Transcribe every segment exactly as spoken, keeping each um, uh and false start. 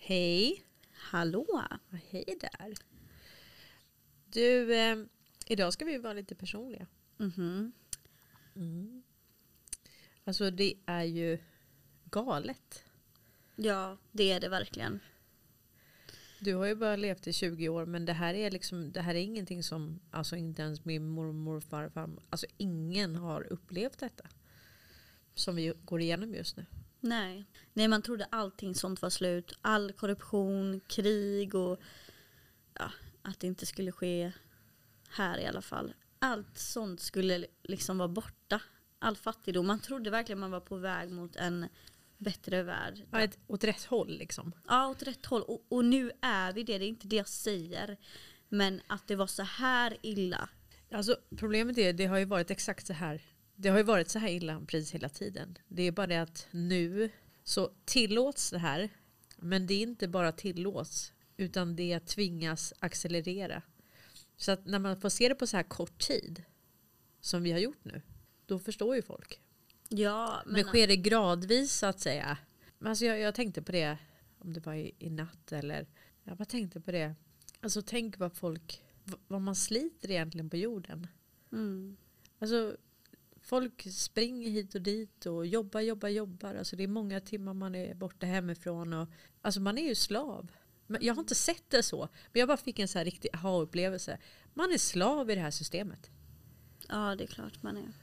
Hej. Hallå. Hej där. Du, eh, idag ska vi vara lite personliga. Mm-hmm. Mm. Alltså det är ju galet. Ja, det är det verkligen. Du har ju bara levt i tjugo år, men det här är liksom, det här är ingenting som, alltså inte ens min mormor och farfar, alltså ingen har upplevt detta. Som vi går igenom just nu. Nej. Nej, man trodde allting sånt var slut. All korruption, krig och ja, att det inte skulle ske här i alla fall. Allt sånt skulle liksom vara borta. All fattigdom. Man trodde verkligen man var på väg mot en bättre värld. Ja, ett, åt rätt håll liksom. Ja, åt rätt håll. Och, och nu är vi det. Det är inte det jag säger. Men att det var så här illa. Alltså problemet är, det har ju varit exakt så här. Det har ju varit så här illa precis hela tiden. Det är bara det att nu så tillåts det här. Men det är inte bara tillåts. Utan det tvingas accelerera. Så att när man får se det på så här kort tid. Som vi har gjort nu. Då förstår ju folk. Ja, men... Men sker det gradvis så att säga. Men alltså jag, jag tänkte på det. Om det var i, i natt eller. Jag bara tänkte på det. Alltså tänk vad folk. Vad man sliter egentligen på jorden. Mm. Alltså. Folk springer hit och dit och jobbar, jobbar, jobbar. Alltså det är många timmar man är borta hemifrån. Och, alltså man är ju slav. Men jag har inte sett det så. Men jag bara fick en så här riktig aha-upplevelse. Man är slav i det här systemet. Ja, det är klart man är.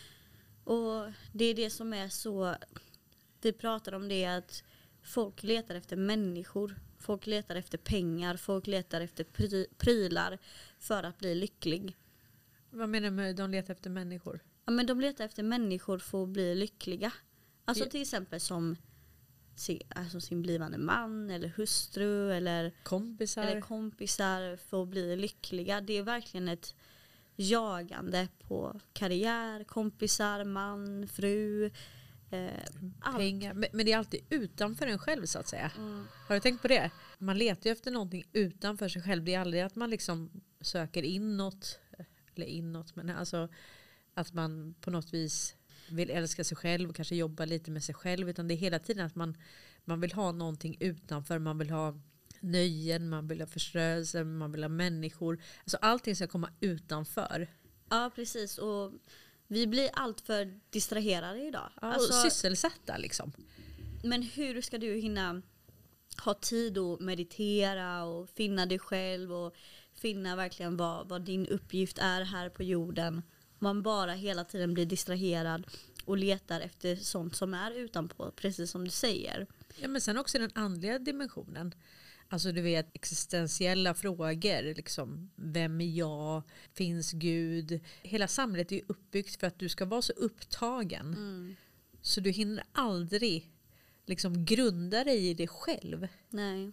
Och det är det som är så... Vi pratar om det att folk letar efter människor. Folk letar efter pengar. Folk letar efter pry- prylar för att bli lycklig. Vad menar du med att de letar efter människor? Ja, men de letar efter människor för att bli lyckliga. Alltså Ja. till exempel som sin, alltså sin blivande man eller hustru eller Kompisar. eller kompisar för att bli lyckliga. Det är verkligen ett jagande på karriär, kompisar, man, fru, eh, allt. Pengar. Men, men det är alltid utanför en själv så att säga. Mm. Har du tänkt på det? Man letar ju efter någonting utanför sig själv. Det är aldrig att man liksom söker inåt. Eller inåt. Men alltså att man på något vis vill älska sig själv och kanske jobba lite med sig själv. Utan det är hela tiden att man, man vill ha någonting utanför. Man vill ha nöjen, man vill ha förströelse, man vill ha människor. Alltså allting ska komma utanför. Ja, precis. Och vi blir allt för distraherade idag. Ja, Alltså, och sysselsatta liksom. men hur ska du hinna ha tid att meditera och finna dig själv och finna verkligen vad, vad din uppgift är här på jorden? Man bara hela tiden blir distraherad och letar efter sånt som är utanpå, precis som du säger. Ja, men sen också den andliga dimensionen. Alltså du vet existentiella frågor. Liksom, vem är jag? Finns Gud? Hela samhället är ju uppbyggt för att du ska vara så upptagen. Mm. Så du hinner aldrig liksom grunda dig i dig själv. Nej.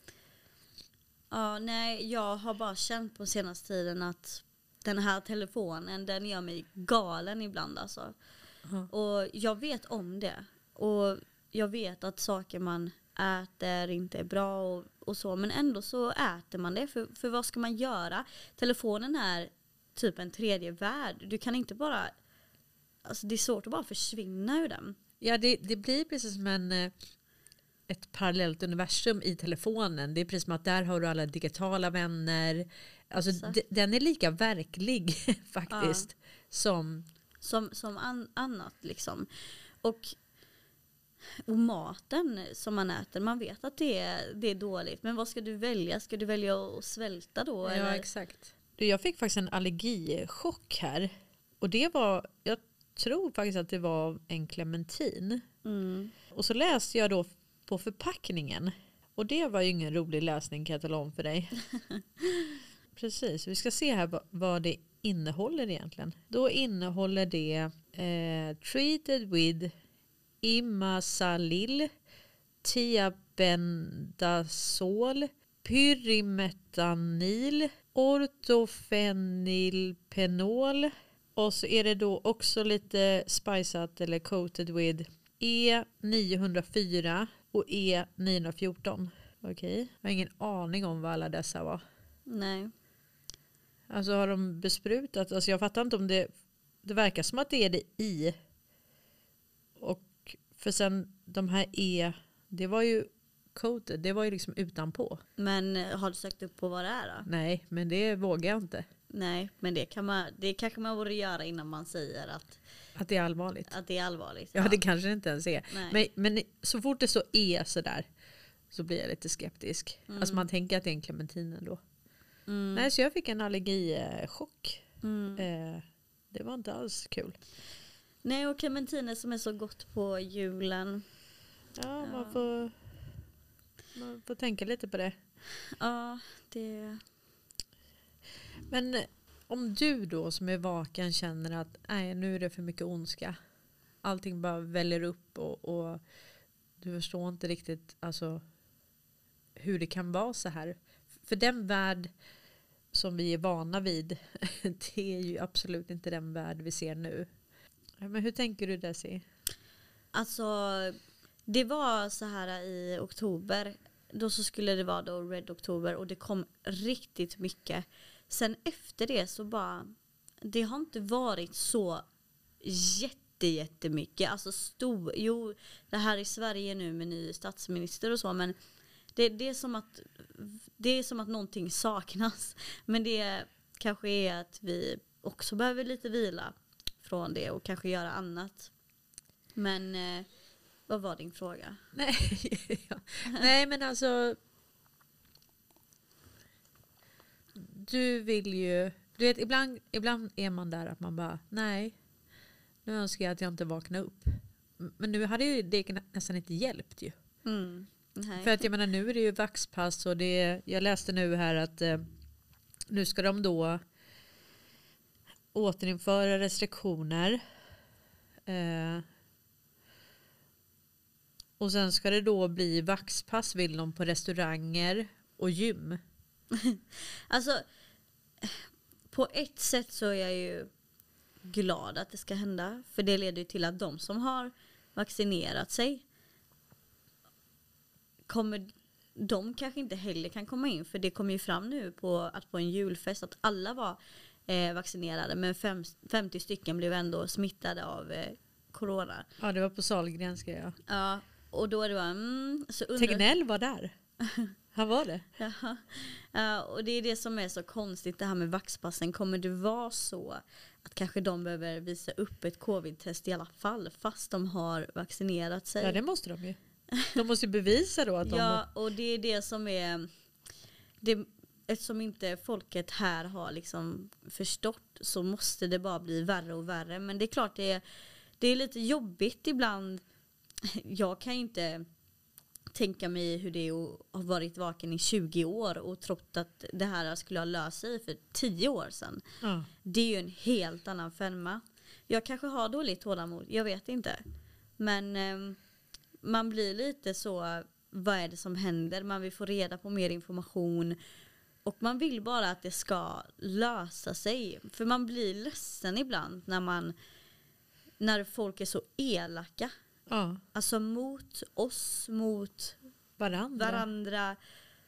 Ja, nej, jag har bara känt på senaste tiden att den här telefonen, den gör mig galen ibland alltså. Uh-huh. Och jag vet om det. Och jag vet att saker man äter inte är bra och, och så. Men ändå så äter man det. För, för vad ska man göra? Telefonen är typ en tredje värld. Du kan inte bara... Alltså det är svårt att bara försvinna ur den. Ja, det, det blir precis som en, ett parallellt universum i telefonen. Det är precis som att där har du alla digitala vänner. Alltså d- den är lika verklig faktiskt. Ja. Som... Som, som an, annat liksom. Och... Och maten som man äter, man vet att det är, det är dåligt. Men vad ska du välja? Ska du välja att svälta då? Ja, eller? exakt. Du, jag fick faktiskt en allergichock här. Och det var, jag tror faktiskt att det var en clementin. Mm. Och så läste jag då på förpackningen. Och det var ju ingen rolig läsning kan jag tala om för dig. Precis, vi ska se här vad, vad det innehåller egentligen. Då innehåller det eh, treated with Imasalil, tiabendazol, pyrimetanil, ortofenilpenol och så är det då också lite spiceat eller coated with E niohundrafyra och E niohundrafjorton. Okej, okay. Jag har ingen aning om vad alla dessa var. Nej. Alltså har de besprutat, alltså jag fattar inte om det, det verkar som att det är det i. Och för sen de här E, det var ju coated. Det var ju liksom utanpå. Men eh, har du sökt upp på vad det är då? Nej, men det vågar jag inte. Nej, men det, kan man, det kanske man borde göra innan man säger att, Att det är allvarligt. att det är allvarligt. Ja, det kanske det inte ens är. Nej. Men, men så fort det så är sådär så blir jag lite skeptisk. Mm. Alltså man tänker att det är en clementin ändå. Mm. Nej, så jag fick en allergichock. Mm. Eh, det var inte alls kul. Nej, och clementiner som är så gott på julen. Ja, man Ja. får, man får tänka lite på det. Ja, det... Men om du då som är vaken känner att nej, nu är det för mycket ondska. Allting bara väller upp och, och du förstår inte riktigt alltså, hur det kan vara så här. För den värld som vi är vana vid, det är ju absolut inte den värld vi ser nu. Men hur tänker du Desi? Alltså, det var så här i oktober. Då så skulle det vara då Red Oktober och det kom riktigt mycket. Sen efter det så bara, det har inte varit så jätte, jättemycket. Alltså stor, jo det här i Sverige nu med ny statsminister och så, men det, det är som att det är som att någonting saknas. Men det kanske är att vi också behöver lite vila från det och kanske göra annat. Men eh, vad var din fråga? Nej, ja. Nej men alltså du vill ju du vet, ibland, ibland är man där att man bara nej, nu önskar jag att jag inte vaknar upp. Men nu hade ju det nästan inte hjälpt ju. Mm. Nej. För att jag menar nu är det ju vaxpass och det, jag läste nu här att eh, nu ska de då återinföra restriktioner. Eh, och sen ska det då bli vaxpass vill de på restauranger och gym. Alltså, på ett sätt så är jag ju glad att det ska hända. För det leder ju till att de som har vaccinerat sig kommer, de kanske inte heller kan komma in. För det kom ju fram nu på att på en julfest att alla var eh, vaccinerade. Men fem, femtio stycken blev ändå smittade av eh, corona. Ja, det var på Sahlgrenska ja. Ja, och då är det bara... Mm, så undrar, Tegnell var där. Han var det. Jaha. Ja, och det är det som är så konstigt det här med vaxpassen. Kommer det vara så att kanske de behöver visa upp ett covid-test i alla fall fast de har vaccinerat sig? Ja, det måste de ju. De måste ju bevisa då att de... Ja, och det är det som är... Det, eftersom inte folket här har liksom förstått så måste det bara bli värre och värre. Men det är klart det är, det är lite jobbigt ibland. Jag kan inte tänka mig hur det är att ha varit vaken i tjugo år och trott att det här skulle ha löst sig för tio år sedan. Ja. Det är ju en helt annan femma. Jag kanske har dåligt tålamod, jag vet inte. Men eh, man blir lite så, vad är det som händer? Man vill få reda på mer information. Och man vill bara att det ska lösa sig. För man blir ledsen ibland när man när folk är så elaka. Ja. Alltså mot oss, mot Varandra. varandra.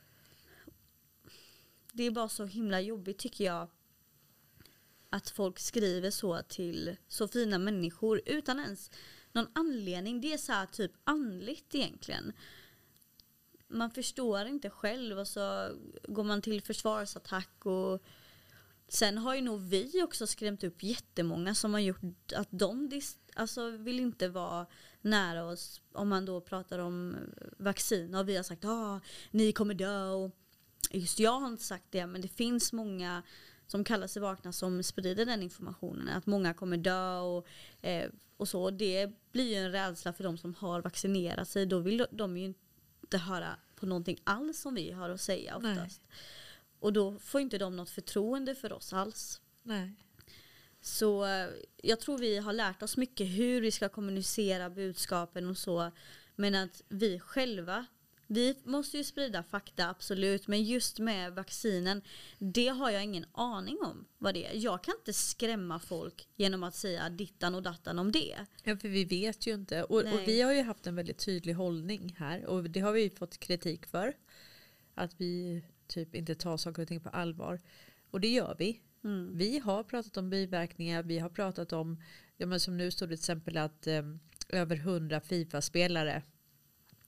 Det är bara så himla jobbigt tycker jag. Att folk skriver så till så fina människor utan ens någon anledning. Det är så här typ andligt egentligen. Man förstår inte själv och så går man till försvarsattack och sen har ju nog vi också skrämt upp jättemånga som har gjort att de dis- alltså vill inte vara nära oss om man då pratar om vaccin och vi har sagt ah, ni kommer dö och just jag har inte sagt det men det finns många som kallar sig vakna som sprider den informationen att många kommer dö och, eh, och så det blir ju en rädsla för de som har vaccinerat sig då vill de ju inte höra på någonting alls som vi har att säga oftast. Nej. Och då får inte de något förtroende för oss alls. Nej. Så jag tror vi har lärt oss mycket hur vi ska kommunicera budskapen och så. Men att vi själva, vi måste ju sprida fakta absolut. Men just med vaccinen, det har jag ingen aning om vad det är. Jag kan inte skrämma folk genom att säga dittan och dattan om det. Ja, för vi vet ju inte. Och, och vi har ju haft en väldigt tydlig hållning här. Och det har vi fått kritik för. Att vi typ inte tar saker och ting på allvar. Och det gör vi. Mm. Vi har pratat om biverkningar. Vi har pratat om, ja men som nu står det till exempel att eh, över hundra FIFA-spelare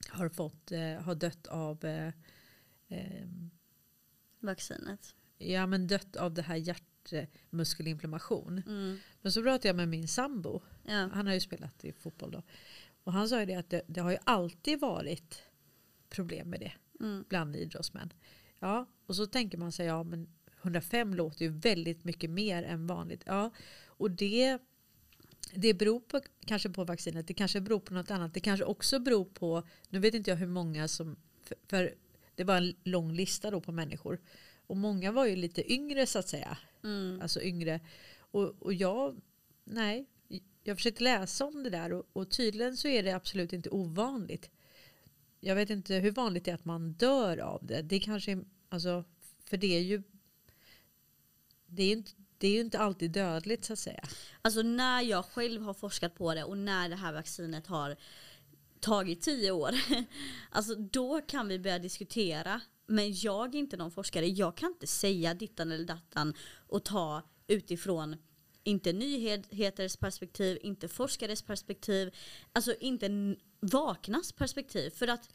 har, fått, eh, har dött av eh, eh, vaccinet. Ja, men dött av det här hjärtmuskelinflammation. Mm. Men så pratade jag med min sambo. Ja. Han har ju spelat i fotboll då. Och han sa ju det att det, det har ju alltid varit problem med det Mm. bland idrottsmän. Ja, och så tänker man sig, ja men hundrafem låter ju väldigt mycket mer än vanligt. Ja, och det, det beror på, kanske på vaccinet, det kanske beror på något annat. Det kanske också beror på, nu vet inte jag hur många som, för, för det var en lång lista då på människor. Och många var ju lite yngre så att säga. Mm. Alltså yngre. Och, och jag, nej, jag försökte läsa om det där och, och tydligen så är det absolut inte ovanligt. Jag vet inte hur vanligt det är att man dör av det. Det kanske, alltså, för det är ju det är ju inte, det är ju inte alltid dödligt så att säga. Alltså när jag själv har forskat på det och när det här vaccinet har tagit tio år, alltså då kan vi börja diskutera. Men jag är inte någon forskare. Jag kan inte säga dittan eller dattan och ta utifrån inte nyheters perspektiv, inte forskares perspektiv, alltså inte vaknas perspektiv. För att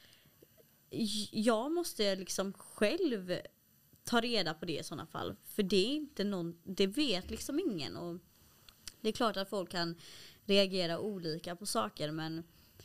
jag måste liksom själv ta reda på det i sådana fall. För det är inte någon, det vet liksom ingen. Och det är klart att folk kan reagera olika på saker, men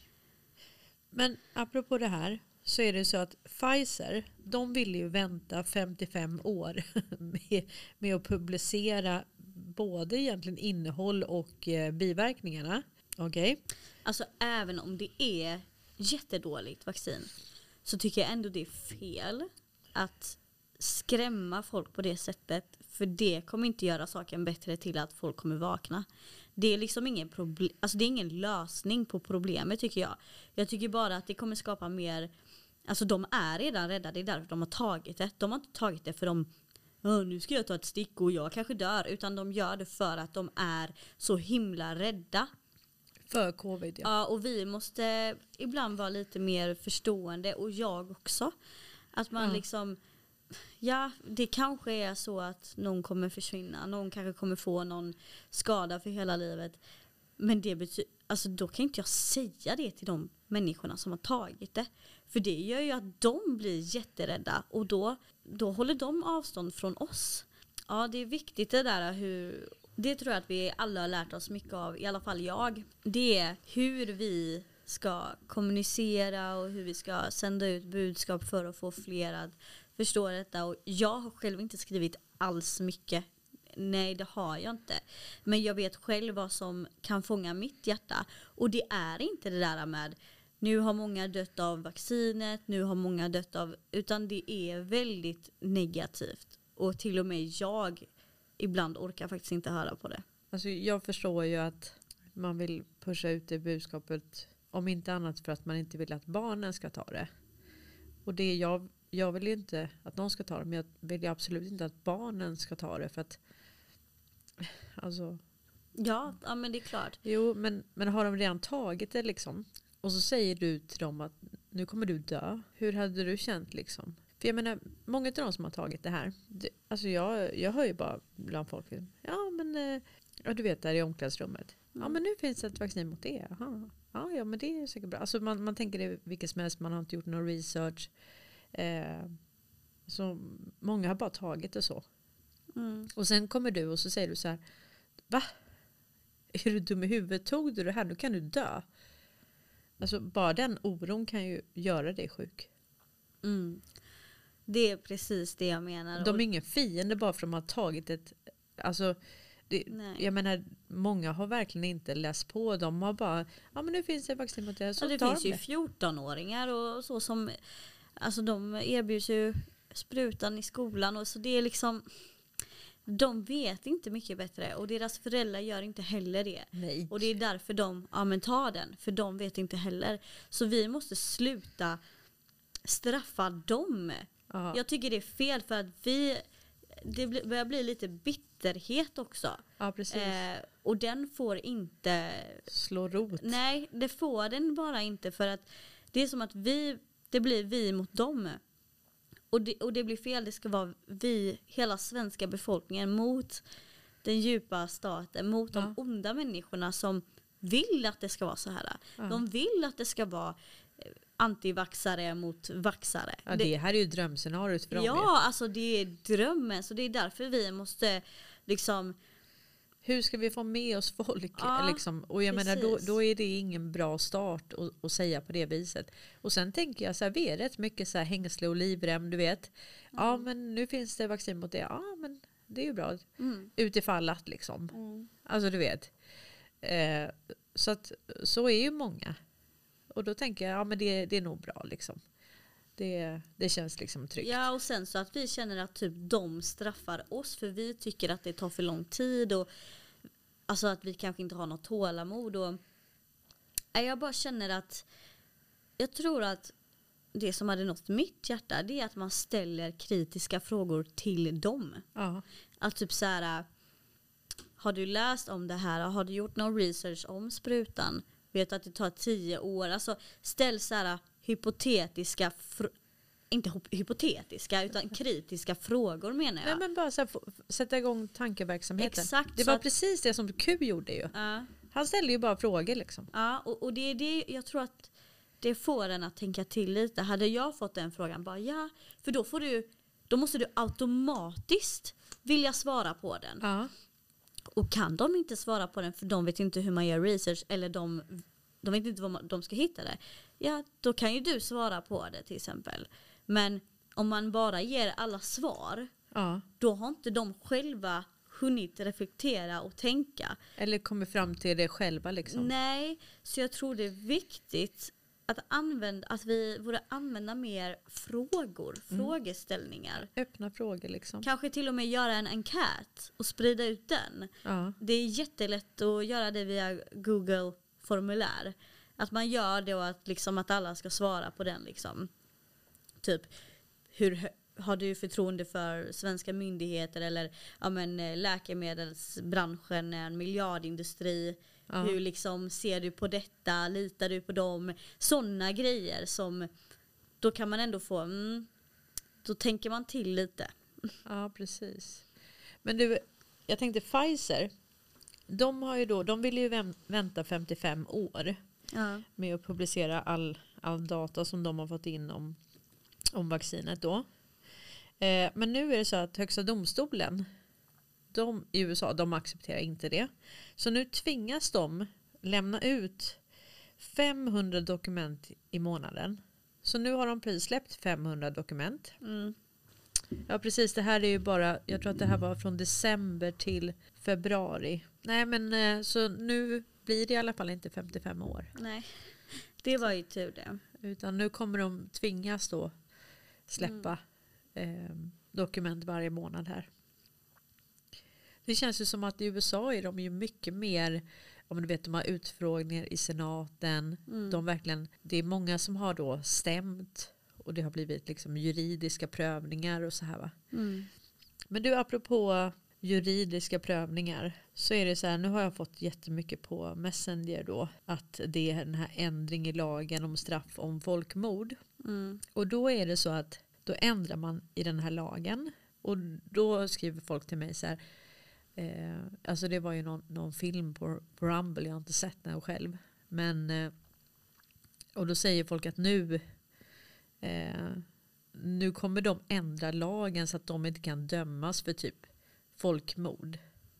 Men apropå det här så är det så att Pfizer, de ville ju vänta femtiofem år med, med att publicera både egentligen innehåll och eh, biverkningarna. Okej. Okay. Alltså även om det är jättedåligt vaccin så tycker jag ändå det är fel att skrämma folk på det sättet, för det kommer inte göra saken bättre till att folk kommer vakna. Det är liksom ingen problem, alltså det är ingen lösning på problemet tycker jag. Jag tycker bara att det kommer skapa mer, alltså de är redan rädda, det är därför de har tagit det. De har inte tagit det för de nu ska jag ta ett stick och jag kanske dör, utan de gör det för att de är så himla rädda. För covid, ja. Ja, och vi måste ibland vara lite mer förstående, och jag också. Att man ja. liksom, ja, det kanske är så att någon kommer försvinna. Någon kanske kommer få någon skada för hela livet. Men det betyder, alltså då kan inte jag säga det till de människorna som har tagit det. För det gör ju att de blir jätterädda, och då, då håller de avstånd från oss. Ja, det är viktigt det där hur, det tror jag att vi alla har lärt oss mycket av, i alla fall jag. Det är hur vi ska kommunicera och hur vi ska sända ut budskap för att få fler att förstå detta. Och jag har själv inte skrivit alls mycket. Nej, det har jag inte. Men jag vet själv vad som kan fånga mitt hjärta. Och det är inte det där med nu har många dött av vaccinet, nu har många dött av, utan det är väldigt negativt. Och till och med jag ibland orkar faktiskt inte höra på det. Alltså jag förstår ju att man vill pusha ut det budskapet, om inte annat för att man inte vill att barnen ska ta det. Och det jag, jag vill ju inte att någon ska ta det, men jag vill ju absolut inte att barnen ska ta det, för att alltså Ja, ja men det är klart. Jo, men, men har de redan tagit det liksom, och så säger du till dem att nu kommer du dö. Hur hade du känt liksom? För jag menar, många av de som har tagit det här, det, alltså jag, jag hör ju bara bland folk, ja men eh, ja, du vet där i omklädningsrummet. Mm. Ja men nu finns det ett vaccin mot det. Aha. Ja, ja men det är säkert bra. Alltså man, man tänker det vilket som helst, man har inte gjort någon research. Eh, så många har bara tagit det så. Mm. Och sen kommer du och så säger du så här, va? Är du dum i huvudet? Tog du det här? Nu kan du dö. Alltså bara den oron kan ju göra dig sjuk. Mm. Det är precis det jag menar. De är ingen fiende bara för att de har tagit ett, alltså det, jag menar, många har verkligen inte läst på. De har bara, ja men nu finns det vaccin mot det. Så ja, det tar finns de ju det. fjorton-åringar och så som, alltså de erbjuds ju sprutan i skolan, och så det är liksom, de vet inte mycket bättre, och deras föräldrar gör inte heller det. Nej. Och det är därför de, ja men ta den, för de vet inte heller. Så vi måste sluta straffa dem. Ja. Jag tycker det är fel, för att vi, det börjar bli lite bitterhet också. Ja, precis. Eh, och den får inte slå rot. Nej, det får den bara inte, för att det är som att vi, det blir vi mot dem. Och det, och det blir fel, det ska vara vi, hela svenska befolkningen, mot den djupa staten, mot ja. de onda människorna som vill att det ska vara så här. Ja. De vill att det ska vara antivaxare mot vaxare. Ja, det, det här är ju drömscenariot för dem. Ja, alltså det är drömmen. Så det är därför vi måste liksom... Hur ska vi få med oss folk? Ja, liksom? Och jag menar, då, då är det ingen bra start att, att säga på det viset. Och sen tänker jag så här, vi är rätt mycket så här hängsle och livrem, du vet. Mm. Ja, men nu finns det vaccin mot det. Ja, men det är ju bra. Mm. Utifall att liksom. Mm. Alltså du vet. Eh, så att så är ju många. Och då tänker jag, ja men det, det är nog bra liksom. Det, det känns liksom tryggt. Ja, och sen så att vi känner att typ de straffar oss för vi tycker att det tar för lång tid och alltså att vi kanske inte har något tålamod och jag bara känner att jag tror att det som hade nått mitt hjärta det är att man ställer kritiska frågor till dem. Ja. Att typ så här, har du läst om det här? Har du gjort någon research om sprutan? Vet att det tar tio år? Alltså ställ så här hypotetiska, fr- inte hypotetiska utan kritiska frågor menar jag. Nej, men bara så här, sätta igång tankeverksamheten. Exakt, det var att, precis det som Q gjorde ju. Uh, Han ställde ju bara frågor liksom. Ja, och, och det är det jag tror att det får en att tänka till lite. Hade jag fått den frågan bara ja, för då får du då måste du automatiskt vilja svara på den. Uh. Och kan de inte svara på den för de vet inte hur man gör research eller de de vet inte var de ska hitta det. Ja, då kan ju du svara på det till exempel. Men om man bara ger alla svar, ja. Då har inte de själva hunnit reflektera och tänka. Eller kommer fram till det själva liksom. Nej, så jag tror det är viktigt att, använda, att vi borde använda mer frågor, mm. frågeställningar. Öppna frågor liksom. Kanske till och med göra en enkät och sprida ut den. Ja. Det är jättelätt att göra det via Google formulär. Att man gör det och att, liksom, att alla ska svara på den. Liksom. Typ, hur har du förtroende för svenska myndigheter eller ja, men, läkemedelsbranschen, en miljardindustri. Ja. Hur liksom, ser du på detta? Litar du på dem? Sådana grejer som då kan man ändå få, mm, då tänker man till lite. Ja, precis. Men du, jag tänkte Pfizer, de har ju då, de vill ju vänta femtiofem år ja. Med att publicera all, all data som de har fått in om, om vaccinet då. Eh, men nu är det så att högsta domstolen, de i U S A, de accepterar inte det. Så nu tvingas de lämna ut femhundra dokument i månaden. Så nu har de precis släppt femhundra dokument. Mm. Ja, precis. Det här är ju bara, jag tror att det här var från december till februari. Nej, men så nu blir det i alla fall inte femtiofem år. Nej, det var ju tur det. Utan nu kommer de tvingas då släppa mm. eh, dokument varje månad här. Det känns ju som att i U S A är de ju mycket mer, om du vet, de har utfrågningar i senaten. Mm. De verkligen, det är många som har då stämt och det har blivit liksom juridiska prövningar och så här va. Mm. Men du, apropå juridiska prövningar så är det så här, nu har jag fått jättemycket på Messenger då att det är den här ändring i lagen om straff om folkmord. Mm. Och då är det så att då ändrar man i den här lagen och då skriver folk till mig så här, eh, alltså det var ju någon, någon film på, på Rumble, jag har inte sett den själv, men eh, och då säger folk att nu eh, nu kommer de ändra lagen så att de inte kan dömas för typ folkmord.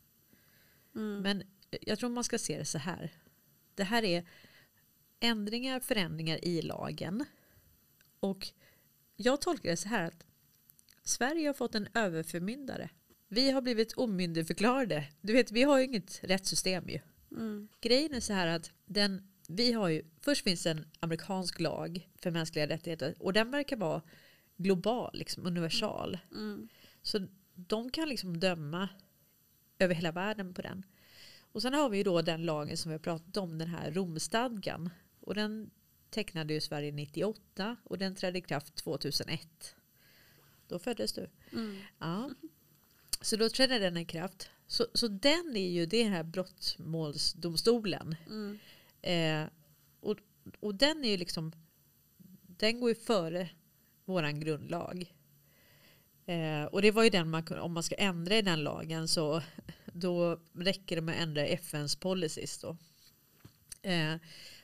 Mm. Men jag tror man ska se det så här. Det här är ändringar, förändringar i lagen. Och jag tolkar det så här att Sverige har fått en överförmyndare. Vi har blivit omyndigförklarade. Du vet, vi har ju inget rättssystem ju. Mm. Grejen är så här att den, vi har ju, först finns en amerikansk lag för mänskliga rättigheter och den verkar vara global, liksom universal. Mm. Så de kan liksom döma över hela världen på den. Och sen har vi ju då den lagen som vi har pratat om, den här Romstadgan. Och den tecknade ju Sverige nittioåtta och den trädde i kraft tvåtusenett. Då föddes du. Mm. Ja. Så då trädde den i kraft. Så, så den är ju det här brottmålsdomstolen. Mm. Eh, och, och den är ju liksom, den går ju före våran grundlag. Eh, och det var ju den man, om man ska ändra i den lagen så då räcker det med att ändra F N:s policies då. Eh,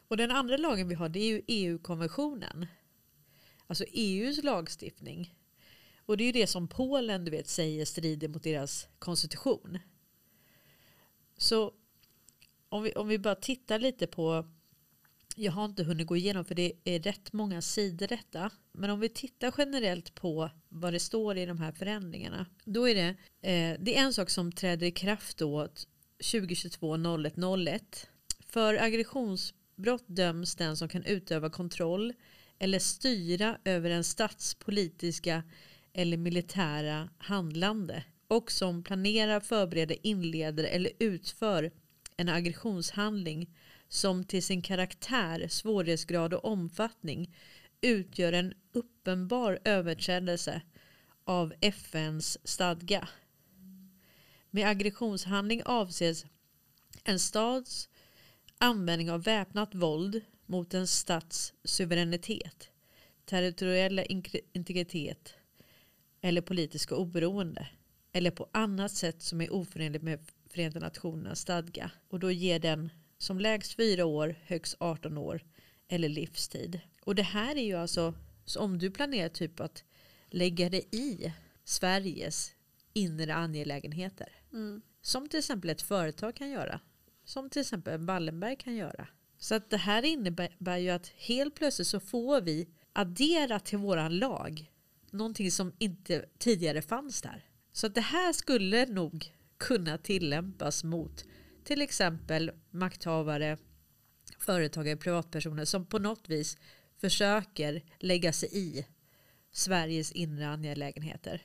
Och den andra lagen vi har, det är ju E U-konventionen. Alltså E U:s lagstiftning. Och det är ju det som Polen, du vet, säger strider mot deras konstitution. Så om vi, om vi bara tittar lite på, jag har inte hunnit gå igenom för det är rätt många sidor detta. Men om vi tittar generellt på vad det står i de här förändringarna. Då är det, eh, det är en sak som träder i kraft då tjugo tjugotvå noll ett noll ett. För aggressionsbrott döms den som kan utöva kontroll eller styra över en statspolitiska eller militära handlande och som planerar, förbereder, inleder eller utför en aggressionshandling som till sin karaktär, svårighetsgrad och omfattning utgör en uppenbar överträdelse av F N:s stadga. Med aggressionshandling avses en stats användning av väpnat våld mot en stats suveränitet, territoriella integritet eller politiska oberoende eller på annat sätt som är oförenligt med Förenta Nationernas stadga. Och då ger den som lägst fyra år, högst arton år eller livstid. Och det här är ju alltså, så om du planerar typ att lägga dig i Sveriges inre angelägenheter. Mm. Som till exempel ett företag kan göra. Som till exempel Wallenberg kan göra. Så att det här innebär ju att helt plötsligt så får vi addera till våran lag någonting som inte tidigare fanns där. Så att det här skulle nog kunna tillämpas mot till exempel makthavare, företagare, privatpersoner som på något vis försöker lägga sig i Sveriges inre angelägenheter.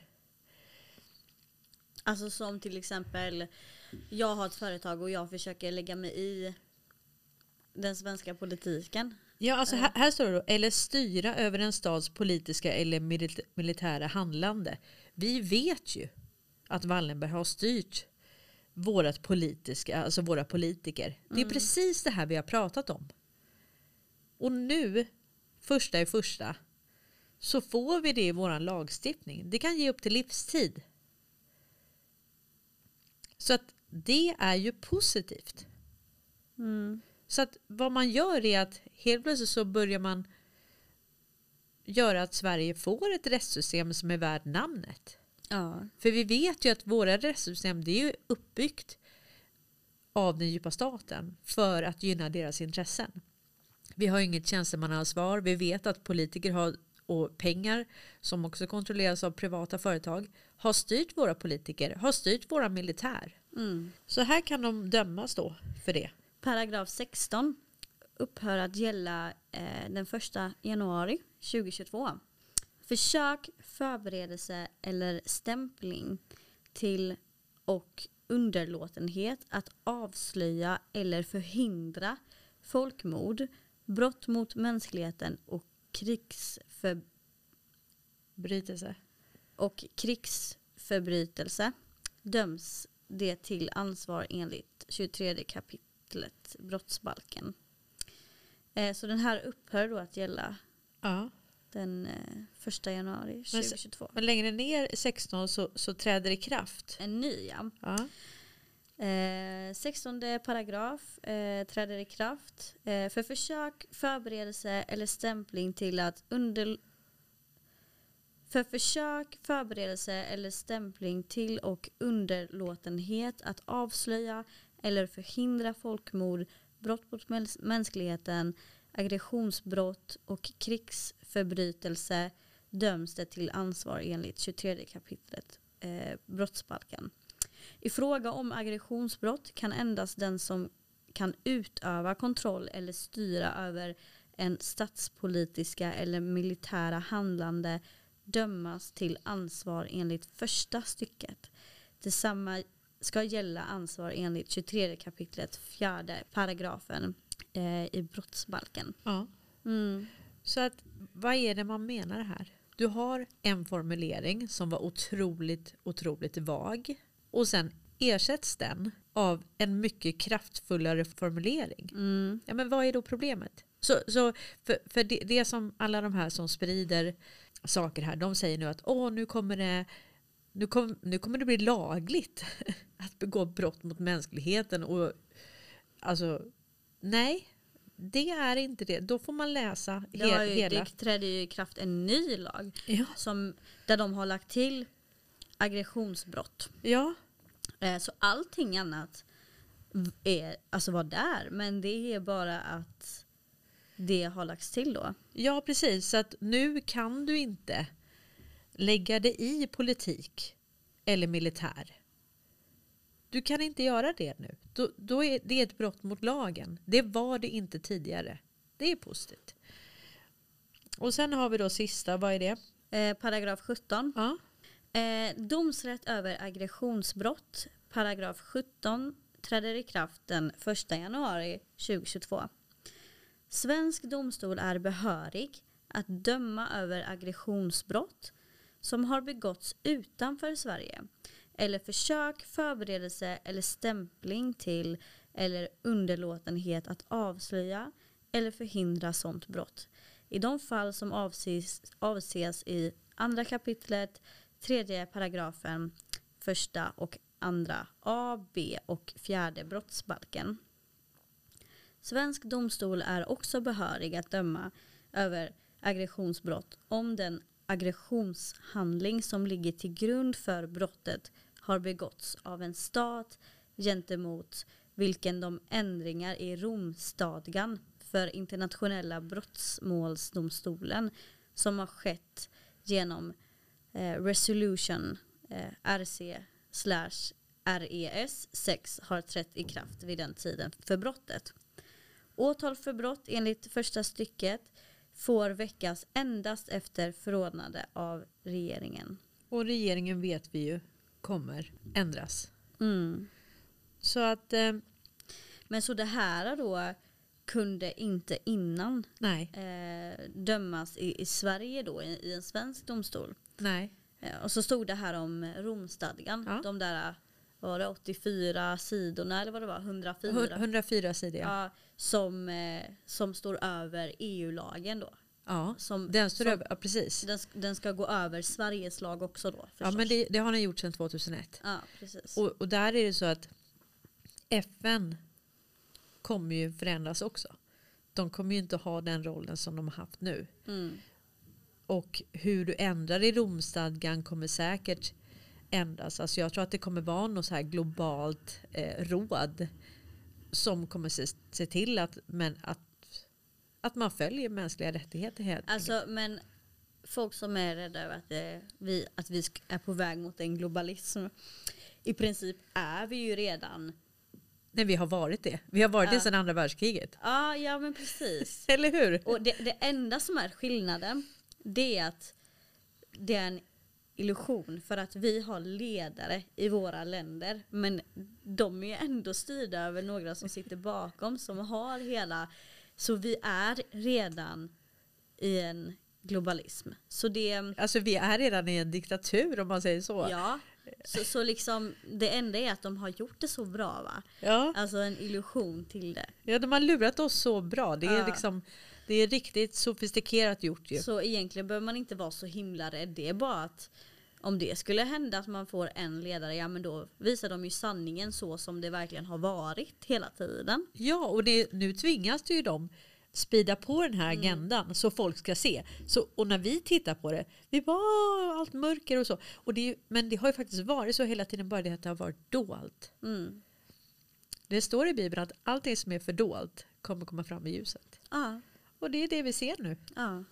Alltså som till exempel, jag har ett företag och jag försöker lägga mig i den svenska politiken. Ja, alltså här, här står det då, eller styra över en stats politiska eller milit- militära handlande. Vi vet ju att Wallenberg har styrt vårat politiska, alltså våra politiker. Mm. Det är precis det här vi har pratat om. Och nu, första i första, så får vi det i våran lagstiftning. Det kan ge upp till livstid. Så att det är ju positivt. Mm. Så att vad man gör är att helt plötsligt så börjar man göra att Sverige får ett rättssystem som är värd namnet. Ja. För vi vet ju att våra rättssystem, det är ju uppbyggt av den djupa staten för att gynna deras intressen. Vi har inget tjänstemannaansvar. Vi vet att politiker har och pengar som också kontrolleras av privata företag har styrt våra politiker, har styrt våra militär. Mm. Så här kan de dömas då för det. Paragraf sexton upphör att gälla eh, den första januari tjugohundratjugotvå. Försök, förberedelse eller stämpling till och underlåtenhet att avslöja eller förhindra folkmord, brott mot mänskligheten och krigsförbrytelse och krigsförbrytelse döms det till ansvar enligt tjugotredje kapitlet brottsbalken. Eh, så den här upphör då att gälla ja. den eh, första januari tjugohundratjugotvå. Men, men längre ner sexton så, så träder det i kraft. En ny, ja. ja. Eh, sextonde paragraf eh, träder i kraft eh, för försök, förberedelse eller stämpling till att under för försök, förberedelse eller stämpling till och underlåtenhet att avslöja eller förhindra folkmord, brott mot mäns- mänskligheten, aggressionsbrott och krigsförbrytelse döms det till ansvar enligt tjugotredje kapitlet eh, brottsbalken. I fråga om aggressionsbrott kan endast den som kan utöva kontroll eller styra över en statspolitiska eller militära handlande dömas till ansvar enligt första stycket. Detsamma ska gälla ansvar enligt tjugotredje kapitlet fjärde paragrafen eh, i brottsbalken. Ja. Mm. Så att vad är det man menar här? Du har en formulering som var otroligt, otroligt vag. Och sen ersätts den av en mycket kraftfullare formulering. Mm. Ja, men vad är då problemet? Så, så för, för det, det som alla de här som sprider saker här, de säger nu att åh, nu kommer det nu, kom, nu kommer det bli lagligt att begå brott mot mänskligheten. Och alltså, nej, det är inte det. Då får man läsa Det, he- har ju, hela. det trädde ju i kraft en ny lag Ja. som, där de har lagt till aggressionsbrott. Ja, Eh, så allting annat är, alltså var där, men det är bara att det har lagts till då. ja, precis. Så att nu kan du inte lägga det i politik eller militär. Du kan inte göra det nu. Då, då är det ett brott mot lagen. Det var det inte tidigare. Det är positivt. Och sen har vi då sista, vad är det? Eh, paragraf sjutton. Ja. Eh, domsrätt över aggressionsbrott. Paragraf sjutton träder i kraft den första januari tjugohundratjugotvå. Svensk domstol är behörig att döma över aggressionsbrott som har begåtts utanför Sverige eller försök, förberedelse eller stämpling till eller underlåtenhet att avslöja eller förhindra sådant brott. I de fall som avses, avses i andra kapitlet, tredje paragrafen, första och andra A, B och fjärde brottsbalken. Svensk domstol är också behörig att döma över aggressionsbrott om den aggressionshandling som ligger till grund för brottet har begåtts av en stat gentemot vilken de ändringar i Romstadgan för internationella brottmålsdomstolen som har skett genom eh, resolution eh, R C slash R E S sex har trätt i kraft vid den tiden för brottet. Åtal för brott enligt första stycket får väckas endast efter förordnande av regeringen. Och regeringen vet vi ju kommer ändras. Mm. Så att, eh, Men så det här då kunde inte innan nej, eh, dömas i, i Sverige då, i, i en svensk domstol. nej. Eh, och så stod det här om Romstadgan. Ja. De där var det åttiofyra sidorna eller vad det var, hundrafyra. hundrafyra sidor, ja. Ja, som, eh, som står över E U-lagen då. Ja, Som, den står som, över, ja, precis. Den, den ska gå över Sveriges lag också då. Ja, Förstås. men det, det har ni gjort sedan tvåtusenett. Ja, precis. Och, och där är det så att F N kommer ju förändras också. De kommer ju inte ha den rollen som de har haft nu. Mm. Och hur du ändrar i Romstadgan kommer säkert ändras. Alltså jag tror att det kommer vara något så här globalt eh, råd som kommer se, se till att, men att, att man följer mänskliga rättigheter helt Alltså, enkelt. men folk som är rädda över att, eh, vi, att vi sk- är på väg mot en globalism. I princip är vi ju redan. Nej, vi har varit det. Vi har varit Ja. det sedan andra världskriget. Ja, ja men precis. Eller hur? Och det, det enda som är skillnaden, det är att det är en illusion för att vi har ledare i våra länder, men de är ju ändå styrda över några som sitter bakom som har hela, så vi är redan i en globalism. Så det, Alltså vi är redan i en diktatur om man säger så. ja, så, så liksom det enda är att de har gjort det så bra, va? Ja. Alltså en illusion till det. Ja, de har lurat oss så bra. Det är Ja. liksom, det är riktigt sofistikerat gjort ju. Så egentligen behöver man inte vara så himla rädd. Det är bara att om det skulle hända att man får en ledare, ja men då visar de ju sanningen så som det verkligen har varit hela tiden. Ja, och det, nu tvingas det ju de spida på den här agendan så folk ska se. Så, och när vi tittar på det, vi bara allt mörker och så. Och det är, ju- men det har ju faktiskt varit så hela tiden, bara det att det har varit dolt. Mm. Det står i Bibeln att allting som är fördolt kommer komma fram i ljuset. Ja, Och det är det vi ser nu. ja.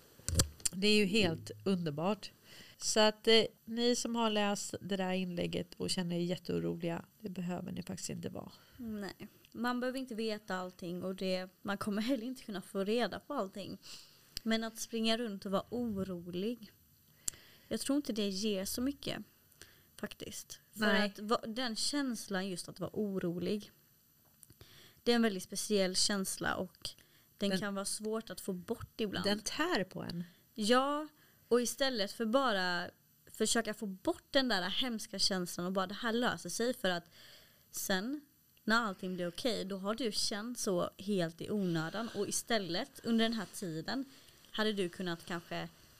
Det är ju helt underbart. Så att eh, ni som har läst det där inlägget och känner er jätteoroliga, det behöver ni faktiskt inte vara. Nej. Man behöver inte veta allting och det, man kommer heller inte kunna få reda på allting. Men att springa runt och vara orolig, jag tror inte det ger så mycket faktiskt. För Nej. att va- den känslan just att vara orolig, det är en väldigt speciell känsla och den, Den- kan vara svårt att få bort ibland. Den tär på en. Ja, och istället för bara försöka få bort den där hemska känslan och bara det här löser sig, för att sen när allting blir okej, då har du känt så helt i onödan och istället under den här tiden hade du kunnat kanske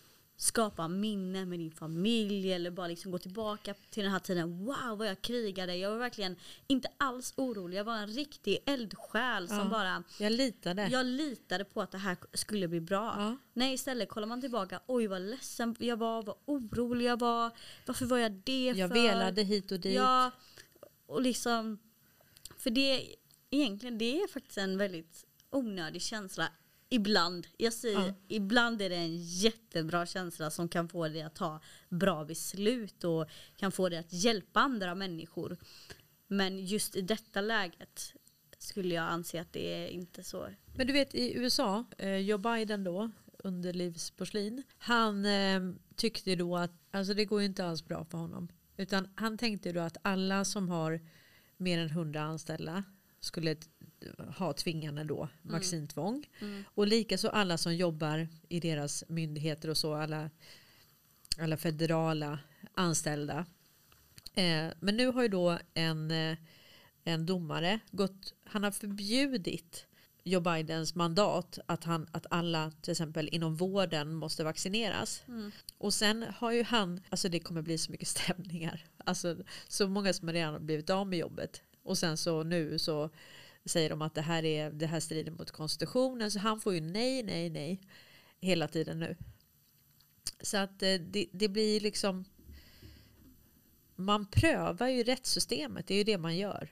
skapa minne med din familj eller bara liksom gå tillbaka till den här tiden. Wow, vad jag krigade. Jag var verkligen inte alls orolig. Jag var en riktig eldsjäl som ja, bara... Jag litade. Jag litade på att det här skulle bli bra. Ja. Nej, istället kollar man tillbaka. Oj, vad ledsen jag var. Vad orolig jag var. Varför var jag det Jag för? velade hit och dit. Ja, och liksom... För det egentligen, det är faktiskt en väldigt onödig känsla. Ibland, jag säger, ja. ibland är det en jättebra känsla som kan få dig att ta bra beslut och kan få dig att hjälpa andra människor. Men just i detta läget skulle jag anse att det är inte så. Men du vet i U S A, eh, Joe Biden då, underlivsporslin, han eh, tyckte då att alltså det går ju inte alls bra för honom. Utan han tänkte då att alla som har mer än hundra anställda skulle ha tvingande då vaccintvång. Mm. Och likaså alla som jobbar i deras myndigheter och så, alla, alla federala anställda. Eh, men nu har ju då en, eh, en domare gått, han har förbjudit Joe Bidens mandat att, han, att alla till exempel inom vården måste vaccineras. Mm. Och sen har ju han, alltså det kommer bli så mycket stämningar. Alltså så många som redan har blivit av med jobbet. Och sen så nu så säger de att det här, är, det här strider mot konstitutionen. Så han får ju nej, nej, nej hela tiden nu. Så att det, det blir liksom, man prövar ju rättssystemet, det är ju det man gör.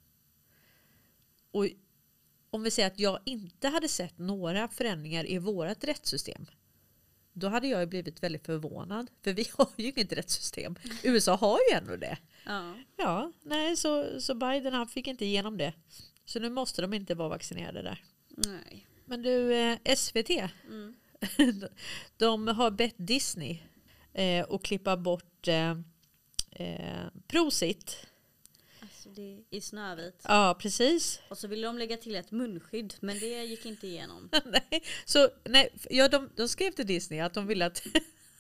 Och om vi säger att jag inte hade sett några förändringar i vårt rättssystem, då hade jag blivit väldigt förvånad. För vi har ju inget rättssystem. U S A har ju ändå det. Ja. Ja, nej, så, så Biden han fick inte igenom det. Så nu måste de inte vara vaccinerade där. Nej. Men du, eh, S V T, Mm. de har bett Disney eh, att klippa bort eh, eh, Prosit. Alltså det är Snövit. Ja, precis. Och så ville de lägga till ett munskydd, men det gick inte igenom. nej, så, nej, ja, de, de skrev till Disney att de ville att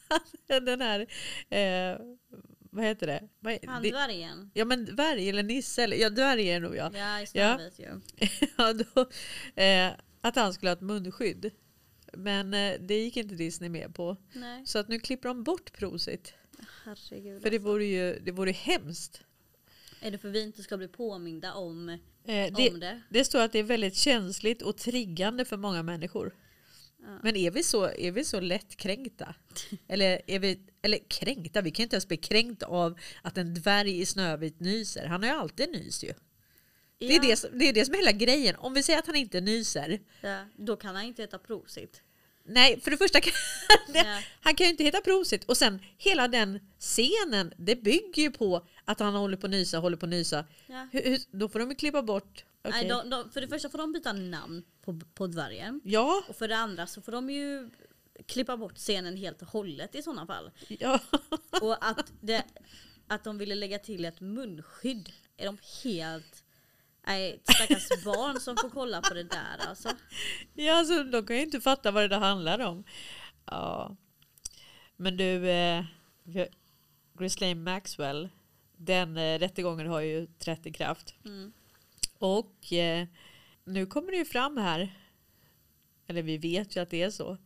den här, eh, vad heter det? Han dvärgen. Ja, men dvärg eller nisse, eller, ja, dvärg är det nog, ja. Ja, i Snövit ju. ja, då, eh, att han skulle ha ett munskydd. Men eh, det gick inte Disney med på. Nej. Så att nu klipper de bort Prosit. Herregud. För det alltså. vore ju det vore hemskt. Är det för vi inte ska bli påminda om, Eh, det, om det? det står att det är väldigt känsligt och triggande för många människor. Ja. Men är vi så, är vi så lätt kränkta? Eller, är vi, eller kränkta? Vi kan inte ens bli kränkt av att en dvärg i Snövit nyser. Han har ju alltid nys ju. Ja. Det, är det, som, det är det som är hela grejen. Om vi säger att han inte nyser. Ja, då kan han inte äta Prosit. Nej, för det första kan Ja. han kan ju inte heta Prosit. Och sen hela den scenen, det bygger ju på att han håller på att nysa, håller på att nysa. Ja. Hur, hur, då får de ju klippa bort. Nej, Okay. de, de, för det första får de byta namn på, på dvärgen. Ja, Och för det andra så får de ju klippa bort scenen helt och hållet i sådana fall. ja. Och att, det, att de ville lägga till ett munskydd är de helt... Nej, stackars barn som får kolla på det där alltså. Ja, alltså, de kan ju inte fatta vad det där handlar om. Ja. Men du, eh, Ghislaine Maxwell, den eh, rättegången har ju trätt i kraft. Mm. Och eh, nu kommer det ju fram här, eller vi vet ju att det är så.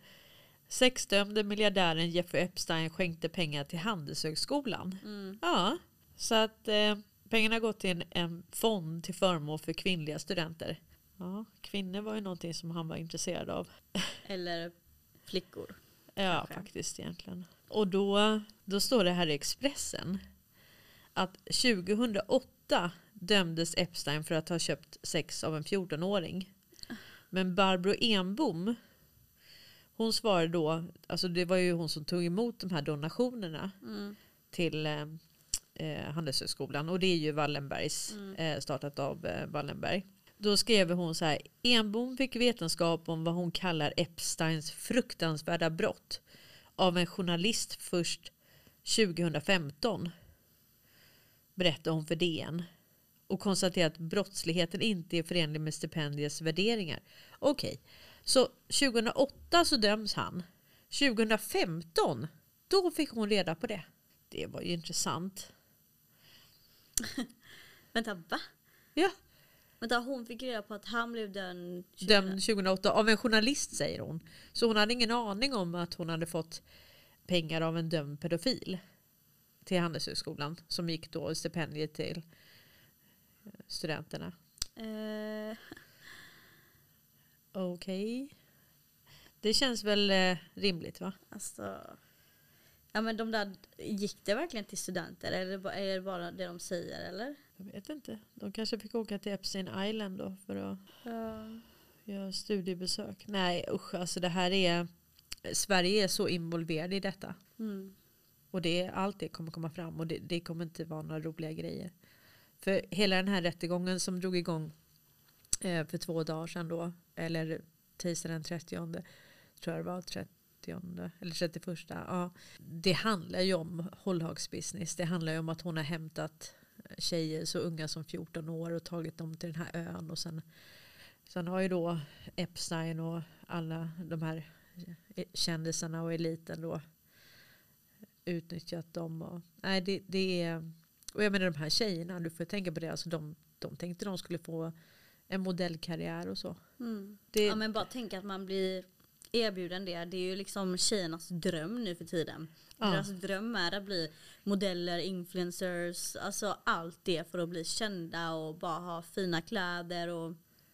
Sexdömde miljardären Jeffrey Epstein skänkte pengar till Handelshögskolan. Mm. Ja, så att eh, pengarna har gått till en, en fond till förmån för kvinnliga studenter. Ja, kvinnor var ju någonting som han var intresserad av. Eller flickor. Ja, Kanske. faktiskt egentligen. Och då, då står det här i Expressen att tjugohundraåtta dömdes Epstein för att ha köpt sex av en fjortonåring. Men Barbro Enbom, hon svarade då, alltså det var ju hon som tog emot de här donationerna Mm. till eh, eh, Handelshögskolan. Och det är ju Wallenbergs, Mm. eh, startat av eh, Wallenberg. Då skrev hon så här: Enbom fick vetenskap om vad hon kallar Epsteins fruktansvärda brott av en journalist först tjugohundrafemton. Berättade hon för D N. Och konstaterade att brottsligheten inte är förenlig med stipendiets värderingar. Okej, okay. Så tjugohundraåtta så döms han. tjugohundrafemton, då fick hon reda på det. Det var ju intressant. Vänta, va? Ja. Vänta, hon fick reda på att han blev dömd Dömd tjugohundraåtta av en journalist, säger hon. Så hon hade ingen aning om att hon hade fått pengar av en dömd pedofil till Handelshögskolan som gick då stipendiet till studenterna. Eh, Okej. Okay. Det känns väl eh, rimligt, va? alltså, ja men de där, gick det verkligen till studenter eller är det bara det de säger eller? Jag vet inte. De kanske fick åka till Epstein Island då för att Ja. göra studiebesök. Nej usch, alltså det här är, Sverige är så involverad i detta. Mm. Och det, allt det kommer komma fram och det, det kommer inte vara några roliga grejer. För hela den här rättegången som drog igång eh, för två dagar sedan då, eller tisdagen den trettionde, tror jag det var trettionde eller trettioförsta. Ja, det handlar ju om hållhagsbusiness. Det handlar ju om att hon har hämtat tjejer så unga som fjorton år och tagit dem till den här ön. Och sen, sen har ju då Epstein och alla de här kändisarna och eliten då utnyttjat dem. Och, nej, det, det är, och jag menar de här tjejerna, du får tänka på det, alltså de, de tänkte de skulle få en modellkarriär och så. Mm. Det, Ja men bara tänk att man blir erbjuden det. Det är ju liksom tjejernas dröm nu för tiden. Ja. Deras dröm är att bli modeller, influencers, alltså allt det för att bli kända och bara ha fina kläder och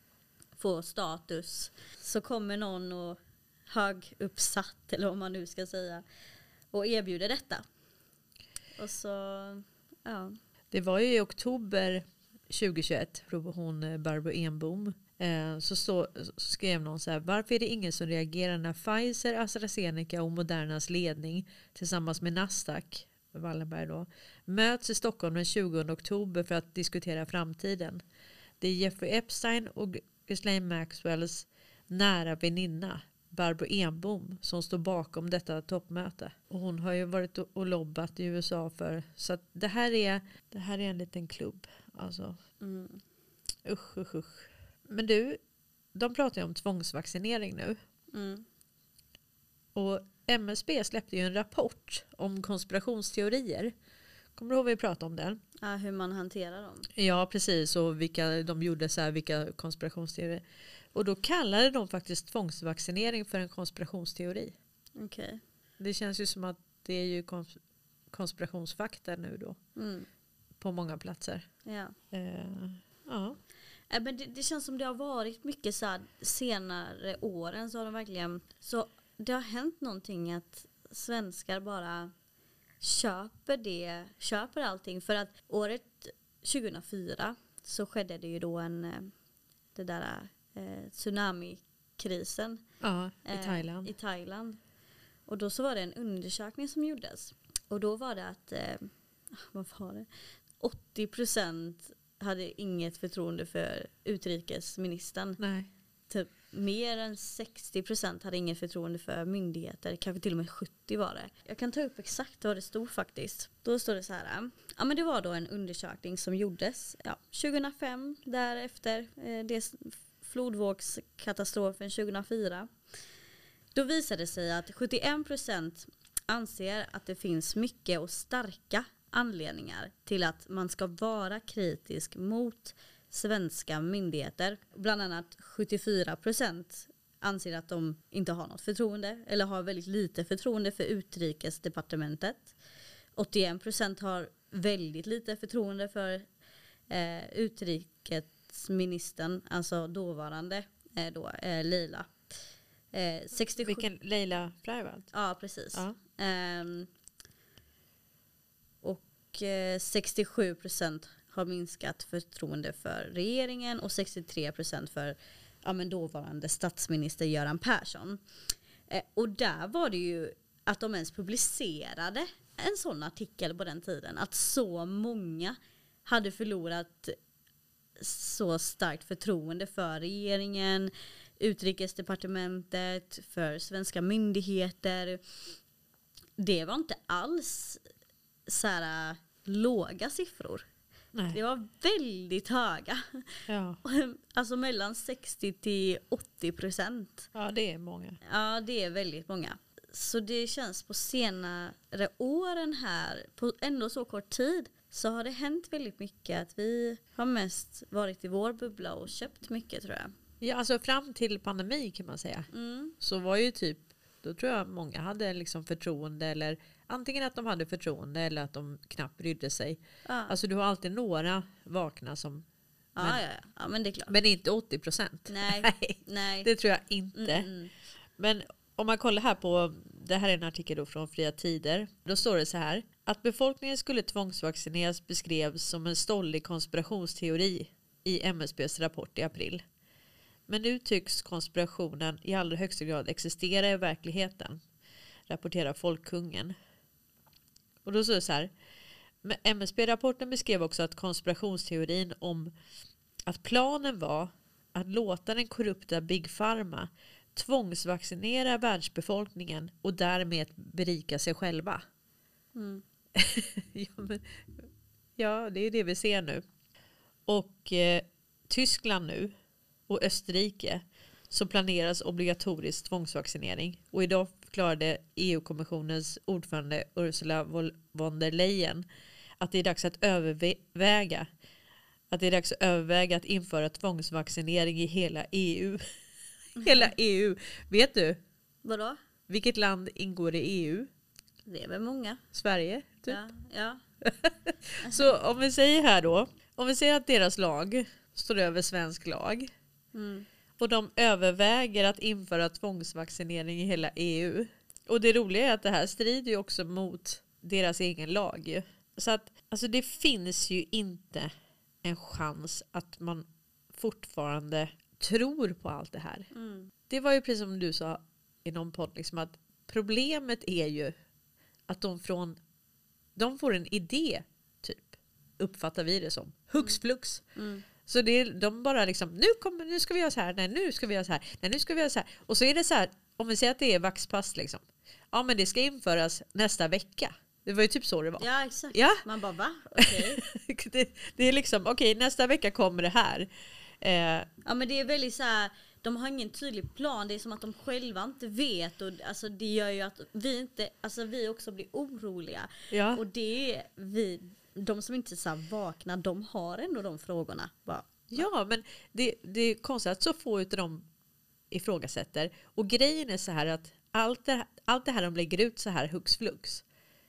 få status. Så kommer någon och höguppsatt eller vad man nu ska säga och erbjuder detta. Och så, ja. Det var ju i oktober tjugohundratjugoett, hon Barbro Enbom, eh, så, stå, så skrev någon så här: varför är det ingen som reagerar när Pfizer, AstraZeneca och Modernas ledning tillsammans med Nasdaq, Wallenberg då, möts i Stockholm den tjugonde oktober för att diskutera framtiden. Det är Jeffrey Epstein och Ghislaine Maxwells nära väninna Barbro Enbom som står bakom detta toppmöte. Och hon har ju varit och lobbat i U S A för, så att det här är det här är en liten klubb. Alltså, Mm. usch, usch, usch. Men du, de pratar ju om tvångsvaccinering nu. Mm. Och M S B släppte ju en rapport om konspirationsteorier. Kommer du ihåg vi pratade om den? Ja, hur man hanterar dem. Ja, precis. Och vilka de gjorde så här, vilka konspirationsteorier. Och då kallade de faktiskt tvångsvaccinering för en konspirationsteori. Okej. Okay. Det känns ju som att det är ju kons- konspirationsfakta nu då. Mm. På många platser. Ja. Uh, ja. Äh, men det, det känns som det har varit mycket så här, senare åren så har de verkligen, så det har hänt någonting att svenskar bara köper det, köper allting. För att året tjugohundrafyra så skedde det ju då en, det där eh, tsunamikrisen. Ja, i Thailand. Eh, i Thailand. Och då så var det en undersökning som gjordes. Och då var det att, eh, vad var det? åttio procent hade inget förtroende för utrikesministern. Nej. Typ mer än sextio procent hade inget förtroende för myndigheter. Kanske till och med sjuttio var det. Jag kan ta upp exakt vad det stod faktiskt. Då står det så här. Ja, men det var då en undersökning som gjordes ja, tjugohundrafem. Därefter eh, det flodvågskatastrofen tjugohundrafyra. Då visade det sig att sjuttioen procent anser att det finns mycket och starka anledningar till att man ska vara kritisk mot svenska myndigheter. Bland annat sjuttiofyra procent anser att de inte har något förtroende eller har väldigt lite förtroende för utrikesdepartementet. åttioen procent har väldigt lite förtroende för eh, utrikesministern, alltså dåvarande eh, då, eh, Leila. Eh, sextiosju Vilken Leila Freivalds? Ja, precis. Ja. Um, och eh, sextiosju procent har minskat förtroende för regeringen och sextiotre procent för ja, men dåvarande statsminister Göran Persson. Eh, och där var det ju att de ens publicerade en sån artikel på den tiden. Att så många hade förlorat så starkt förtroende för regeringen, utrikesdepartementet, för svenska myndigheter. Det var inte alls så här låga siffror. Nej. Det var väldigt höga. Ja. Alltså mellan sextio till åttio procent. Ja, det är många. Ja, det är väldigt många. Så det känns på senare åren här, på ändå så kort tid, så har det hänt väldigt mycket. Att vi har mest varit i vår bubbla och köpt mycket, tror jag. Ja, alltså fram till pandemi kan man säga. Mm. Så var ju typ Då tror jag många hade liksom förtroende, eller antingen att de hade förtroende eller att de knappt brydde sig. Ja. Alltså du har alltid några vakna som... Ja, men, ja, ja. ja, men det är klart. men inte åttio procent. Nej, Nej, nej. det tror jag inte. Mm, mm. Men om man kollar här på, det här är en artikel då från Fria Tider. Då står det så här: att befolkningen skulle tvångsvaccineras beskrevs som en stollig konspirationsteori i M S B:s rapport i april. Men nu tycks konspirationen i allra högsta grad existera i verkligheten, rapporterar Folkungen. Och då står det så här: men M S B-rapporten beskrev också att konspirationsteorin om att planen var att låta den korrupta Big Pharma tvångsvaccinera världsbefolkningen och därmed berika sig själva. Mm. ja, men, ja, det är det vi ser nu. Och eh, Tyskland nu och Österrike så planeras obligatorisk tvångsvaccinering. Och idag förklarade E U-kommissionens ordförande Ursula von der Leyen att det är dags att överväga att det är dags att överväga att införa tvångsvaccinering i hela E U. Hela E U. Vet du? Vadå? Vilket land ingår i E U? Det är väl många. Sverige, typ. Ja, ja. Så om vi säger här då, om vi säger att deras lag står över svensk lag Mm. och de överväger att införa tvångsvaccinering i hela E U. Och det roliga är att det här strider ju också mot deras egen lag ju. Så att alltså det finns ju inte en chans att man fortfarande tror på allt det här. Mm. Det var ju precis som du sa i någon podd liksom, att problemet är ju att de från de får en idé typ, uppfattar vi det som hux flux. Mm. Så det är, de bara liksom nu kommer nu ska vi göra så här, nej nu ska vi göra så här, nej nu ska vi göra så här, och så är det så här, om vi säger att det är vaxpass liksom. Ja, men det ska införas nästa vecka. Det var ju typ så det var. Ja, exakt. Ja. Man bara, va? Okej. det, det är liksom, okej, okay, nästa vecka kommer det här. Eh, Ja, men det är väldigt så här, de har ingen tydlig plan. Det är som att de själva inte vet, och alltså det gör ju att vi inte, alltså vi också blir oroliga. ja. Och det är vi, de som inte så här vaknar, de har ändå de frågorna. Bara, Ja, men det, det är konstigt att så få utav dem ifrågasätter. Och grejen är så här att allt det, allt det här de lägger ut så här hux flux,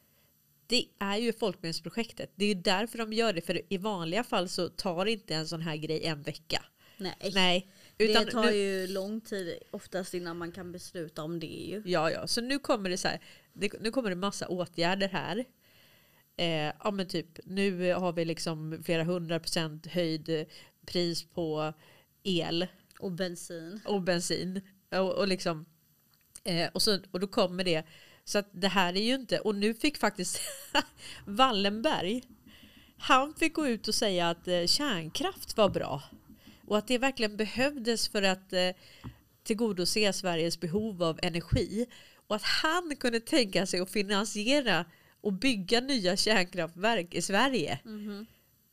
det är ju folkbildningsprojektet. Det är ju därför de gör det. För i vanliga fall så tar inte en sån här grej en vecka. nej. Nej. Utan det tar nu, ju lång tid oftast innan man kan besluta om det ju. ja, ja. Så nu kommer det så här, det, nu kommer det massa åtgärder här. Eh, ja, men typ, nu har vi liksom flera hundra procent höjd pris på el. Och bensin. Och bensin. Och, och liksom, eh, och, så, och då kommer det. Så att det här är ju inte, och nu fick faktiskt Wallenberg, han fick gå ut och säga att eh, kärnkraft var bra. Och att det verkligen behövdes för att eh, tillgodose Sveriges behov av energi. Och att han kunde tänka sig att finansiera och bygga nya kärnkraftverk i Sverige. Mm-hmm.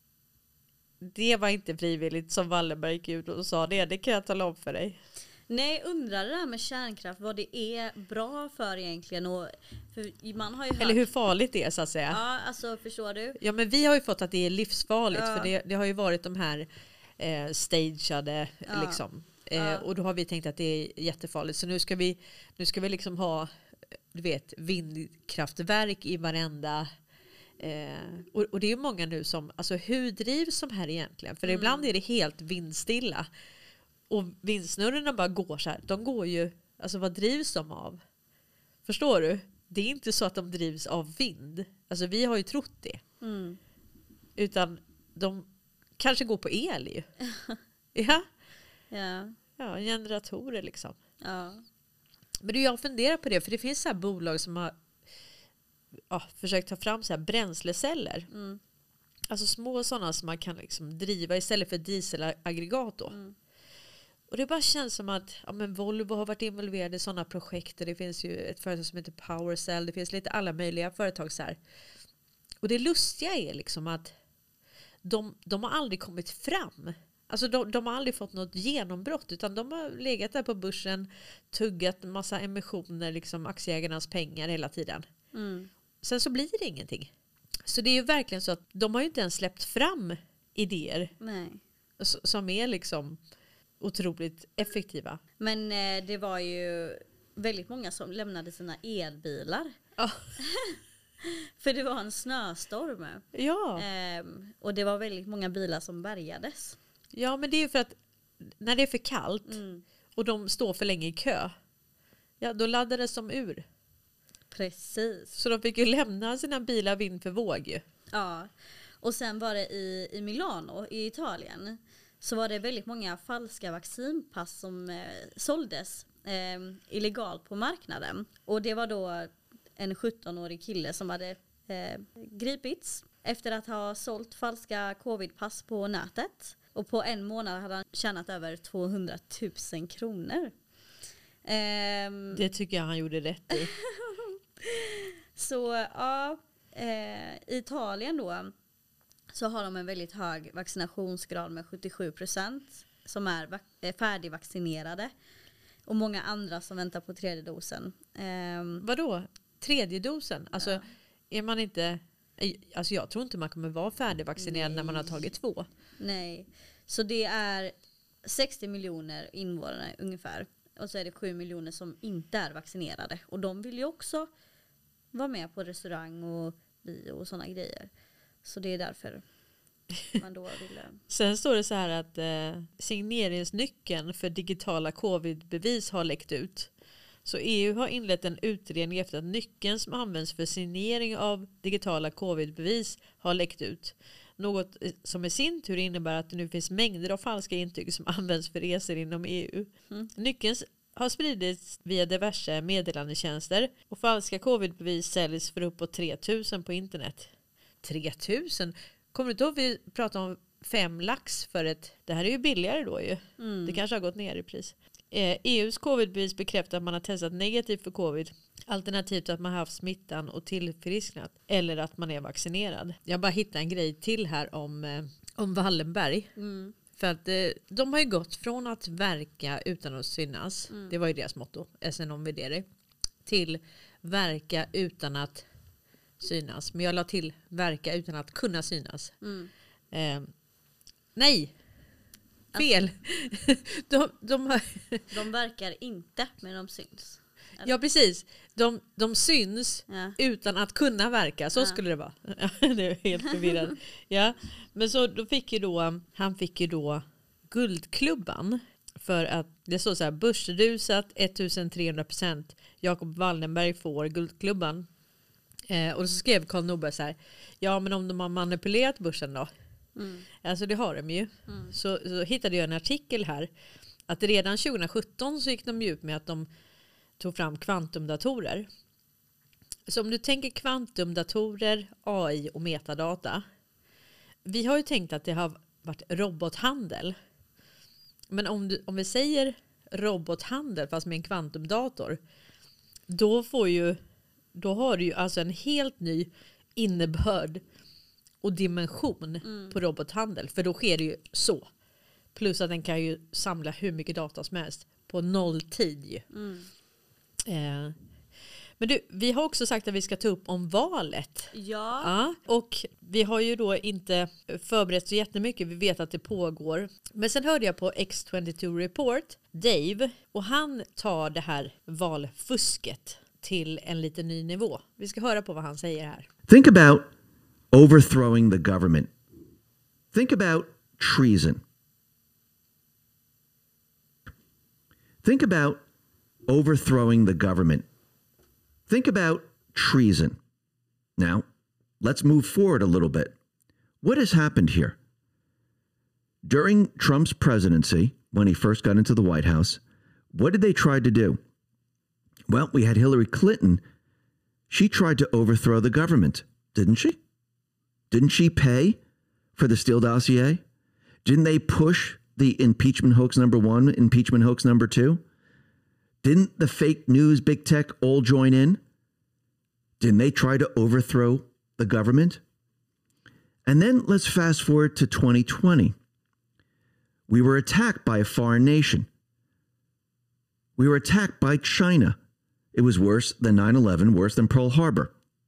Det var inte frivilligt som Wallenberg gick ut och sa det. Det kan jag tala om för dig. Nej, undrar det där med kärnkraft, vad det är bra för egentligen. Och, för man har ju hört, Eller hur farligt det är så att säga. ja, alltså förstår du? Ja, men vi har ju fått att det är livsfarligt. Ja. För det, det har ju varit de här eh, stageade Ja. liksom. Eh, Ja. Och då har vi tänkt att det är jättefarligt. Så nu ska vi, nu ska vi liksom ha, du vet, vindkraftverk i varenda. Eh, och, och det är ju många nu som, alltså hur drivs de här egentligen? För Mm. ibland är det helt vindstilla. Och vindsnurrorna bara går så här. De går ju, alltså vad drivs de av? Förstår du? Det är inte så att de drivs av vind. Alltså vi har ju trott det. Mm. Utan de kanske går på el ju. Ja, Ja. ja, generatorer liksom. Ja. Men du, jag funderar på det, för det finns så här bolag som har ja, försökt ta fram så här bränsleceller. Mm. Alltså små sådana som man kan liksom driva istället för dieselaggregat då. Mm. Och det bara känns som att ja, men Volvo har varit involverade i sådana projekt. Det finns ju ett företag som heter PowerCell. Det finns lite alla möjliga företag så här. Och det lustiga är liksom att de, de har aldrig kommit fram. Alltså de, de har aldrig fått något genombrott, utan de har legat där på börsen, tuggat en massa emissioner, liksom aktieägarnas pengar hela tiden. Mm. Sen så blir det ingenting. Så det är ju verkligen så att de har ju inte ens släppt fram idéer Nej. som är liksom otroligt effektiva. Men eh, det var ju väldigt många som lämnade sina elbilar. Oh. För det var en snöstorm. Ja. Ehm, och det var väldigt många bilar som bärgades. Ja, men det är ju för att när det är för kallt Mm. och de står för länge i kö, ja, då laddades de ur. Precis. Så de fick ju lämna sina bilar vind för våg ju. Ja. Och sen var det i, i Milano i Italien, så var det väldigt många falska vaccinpass som eh, såldes eh, illegalt på marknaden. Och det var då en sjuttonårig kille som hade eh, gripits efter att ha sålt falska covidpass på nätet. Och på en månad hade han tjänat över tvåhundratusen kronor. Eh, Det tycker jag han gjorde rätt i. Så ja, eh, i Italien då så har de en väldigt hög vaccinationsgrad med sjuttiosju procent som är va- är färdigvaccinerade. Och många andra som väntar på tredje dosen. Eh, Vadå? Tredje dosen? Alltså, Ja. är man inte... Alltså jag tror inte man kommer vara färdigvaccinerad Nej. när man har tagit två. nej, så det är sextio miljoner invånare ungefär. Och så är det sju miljoner som inte är vaccinerade. Och de vill ju också vara med på restaurang och bio och sådana grejer. Så det är därför man då ville... Sen står det så här att eh, signeringsnyckeln för digitala covidbevis har läckt ut. Så E U har inlett en utredning efter att nyckeln som används för signering av digitala covidbevis har läckt ut. Något som i sin tur innebär att det nu finns mängder av falska intyg som används för resor inom E U. Mm. Nyckeln har spridits via diverse meddelandetjänster och falska covidbevis säljs för uppåt tre tusen på internet. tre tusen? Kommer du inte ihåg vi pratade om fem lax för ett... Det här är ju billigare då ju. Mm. Det kanske har gått ner i pris. Eh, E U:s covidbevis bekräftar att man har testat negativt för covid. Alternativt att man har haft smittan och tillfrisknat. Eller att man är vaccinerad. Jag bara hittade en grej till här om, eh, om Wallenberg. Mm. För att eh, de har ju gått från att verka utan att synas. Mm. Det var ju deras motto. S N om videre. Till verka utan att synas. Men jag la till verka utan att kunna synas. Mm. Eh, nej. Fel. de, de har... De verkar inte, men de syns. Ja, precis. De, de syns Ja. utan att kunna verka. Så Ja. skulle det vara. Det är helt förvirrat. Ja. Men så då fick ju då, han fick ju då Guldklubban. För att det står så här, börsrusat ettusentrehundra procent. Jacob Wallenberg får Guldklubban. Eh, och så skrev Carl Norberg så här, ja men om de har manipulerat börsen då? Mm. Alltså det har de ju. Mm. Så, så hittade jag en artikel här. Att redan tjugohundrasjutton så gick de ju ut med att de tog fram kvantumdatorer. Så om du tänker kvantumdatorer, A I och metadata. Vi har ju tänkt att det har varit robothandel. Men om, du, om vi säger robothandel fast med en kvantumdator. Då får ju, då har du ju alltså en helt ny innebörd och dimension Mm. på robothandel. För då sker det ju så. Plus att den kan ju samla hur mycket data som helst på nolltid ju. Mm. Eh. Men du, vi har också sagt att vi ska ta upp om valet. Ja. Ja, och vi har ju då inte förberett så jättemycket. Vi vet att det pågår. Men sen hörde jag på X tjugotvå Report, Dave, och han tar det här valfusket till en lite ny nivå. Vi ska höra på vad han säger här. Think about overthrowing the government. Think about treason. Think about overthrowing the government. Think about treason. Now, let's move forward a little bit. What has happened here? During Trump's presidency, when he first got into the White House, what did they try to do? Well, we had Hillary Clinton. She tried to overthrow the government, didn't she? Didn't she pay for the Steele dossier? Didn't they push the impeachment hoax number one, impeachment hoax number two? Didn't the fake news big tech all join in? Didn't they try to overthrow the government? And then let's fast forward to twenty twenty. We were attacked by a foreign nation. We were attacked by China. It was worse than nine eleven, worse than Pearl Harbor.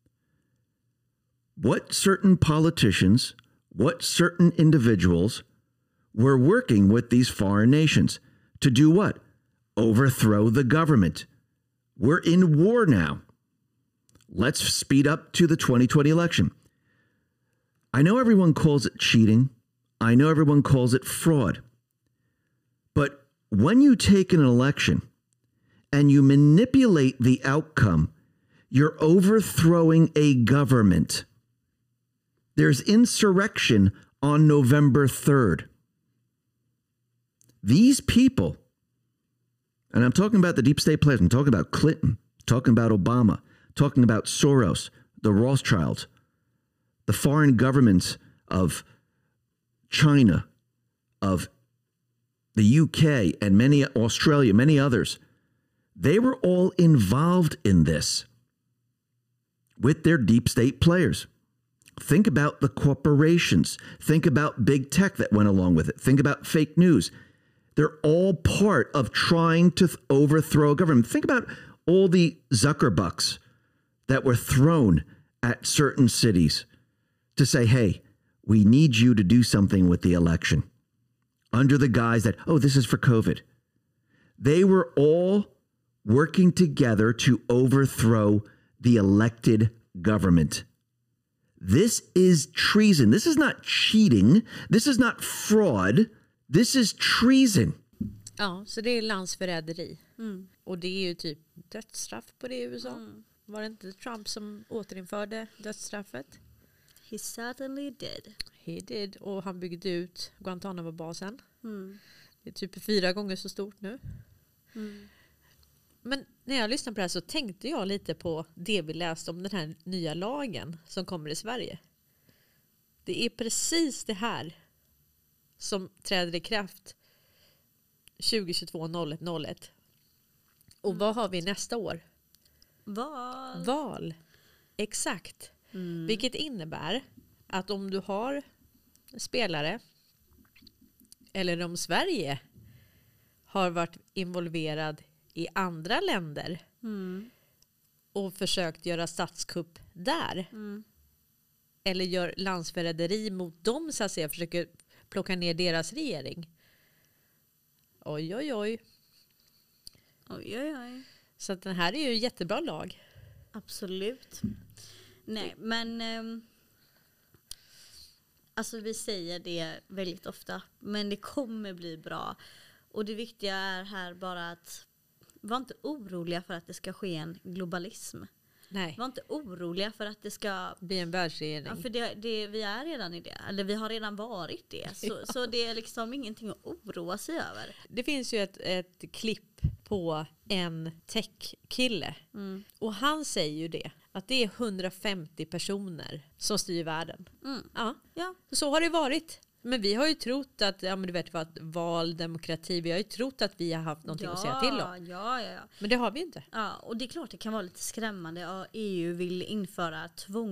What certain politicians, what certain individuals were working with these foreign nations to do what? Overthrow the government. We're in war now. Let's speed up to the twenty twenty election. I know everyone calls it cheating. I know everyone calls it fraud. But when you take an election and you manipulate the outcome, you're overthrowing a government. There's insurrection on November third. These people, and I'm talking about the deep state players, I'm talking about Clinton, talking about Obama, talking about Soros, the Rothschilds, the foreign governments of China, of the U K, and many, Australia, many others. They were all involved in this with their deep state players. Think about the corporations. Think about big tech that went along with it. Think about fake news. They're all part of trying to th- overthrow a government. Think about all the Zuckerbucks that were thrown at certain cities to say, hey, we need you to do something with the election under the guise that, oh, this is for COVID. They were all working together to overthrow the elected government. This is treason. This is not cheating. This is not fraud. This is treason. Ja, så det är landsförräderi. Mm. Och det är ju typ dödsstraff på det i U S A. Mm. Var det inte Trump som återinförde dödsstraffet? He certainly did. He did. Och han byggde ut Guantanamo-basen. Mm. Det är typ fyra gånger så stort nu. Mm. Men när jag lyssnade på det här så tänkte jag lite på det vi läste om den här nya lagen som kommer i Sverige. Det är precis det här som träder i kraft tjugo tjugotvå noll ett noll ett. Och mm. vad har vi nästa år? Val. Val. Exakt. Mm. Vilket innebär att om du har spelare eller om Sverige har varit involverad i andra länder mm. och försökt göra statskupp där mm. eller gör landsförräderi mot dem så att säga, försöker plocka ner deras regering. Oj, oj, oj. Oj, oj, oj. Så att den här är ju en jättebra lag. Absolut. Nej, men eh, alltså vi säger det väldigt ofta, men det kommer bli bra. Och det viktiga är här bara att var inte oroliga för att det ska ske en globalism. Nej. Var inte oroliga för att det ska bli en världsregering. Ja, för det, det, vi är redan i det. Eller vi har redan varit det. Så, ja. så det är liksom ingenting att oroa sig över. Det finns ju ett, ett klipp på en tech-kille. Mm. Och han säger ju det. Att det är hundrafemtio personer som styr världen. Mm. Ja. Ja. Så har det varit. Men vi har ju trott att, ja men du vet vad, val, demokrati, vi har ju trott att vi har haft någonting ja, att säga till om. Ja, ja, ja. Men det har vi inte. Ja, och det är klart det kan vara lite skrämmande. Ja, E U vill införa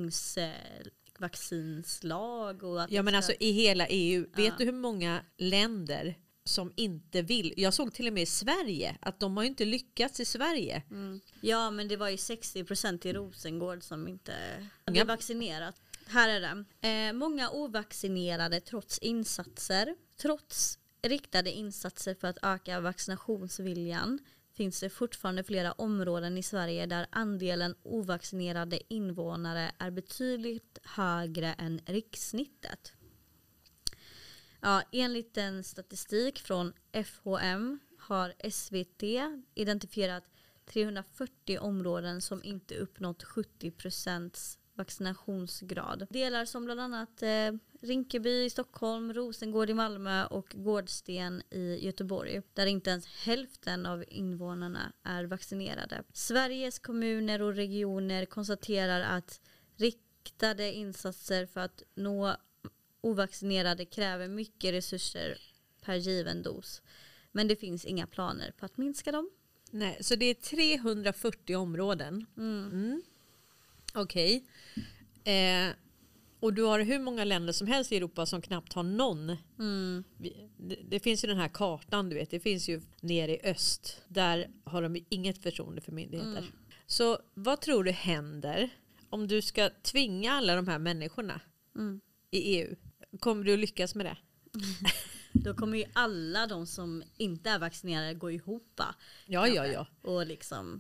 tvångsvaccinslag. Och att ja men ska... alltså i hela E U, vet ja. du hur många länder som inte vill? Jag såg till och med i Sverige att de har ju inte lyckats i Sverige. Mm. Ja, men det var ju sextio procent i Rosengård som inte hade ja. vaccinerat. Här är det. Eh, många ovaccinerade trots insatser. Trots riktade insatser för att öka vaccinationsviljan finns det fortfarande flera områden i Sverige där andelen ovaccinerade invånare är betydligt högre än rikssnittet. Ja, enligt en statistik från F H M har S V T identifierat trehundrafyrtio områden som inte uppnått sjuttio procent vaccinationsgrad. Delar som bland annat eh, Rinkeby i Stockholm, Rosengård i Malmö och Gårdsten i Göteborg, där inte ens hälften av invånarna är vaccinerade. Sveriges kommuner och regioner konstaterar att riktade insatser för att nå ovaccinerade kräver mycket resurser per given dos. Men det finns inga planer på att minska dem. Nej, så det är trehundrafyrtio områden. Mm. Mm. Okej. Okay. Eh, och du har hur många länder som helst i Europa som knappt har någon. Mm. Det, det finns ju den här kartan, du vet. Det finns ju nere i öst. Där har de inget förtroende för myndigheter. Mm. Så vad tror du händer om du ska tvinga alla de här människorna mm. i E U? Kommer du att lyckas med det? Då kommer ju alla de som inte är vaccinerade gå ihop. Ja, ja, ja. Och liksom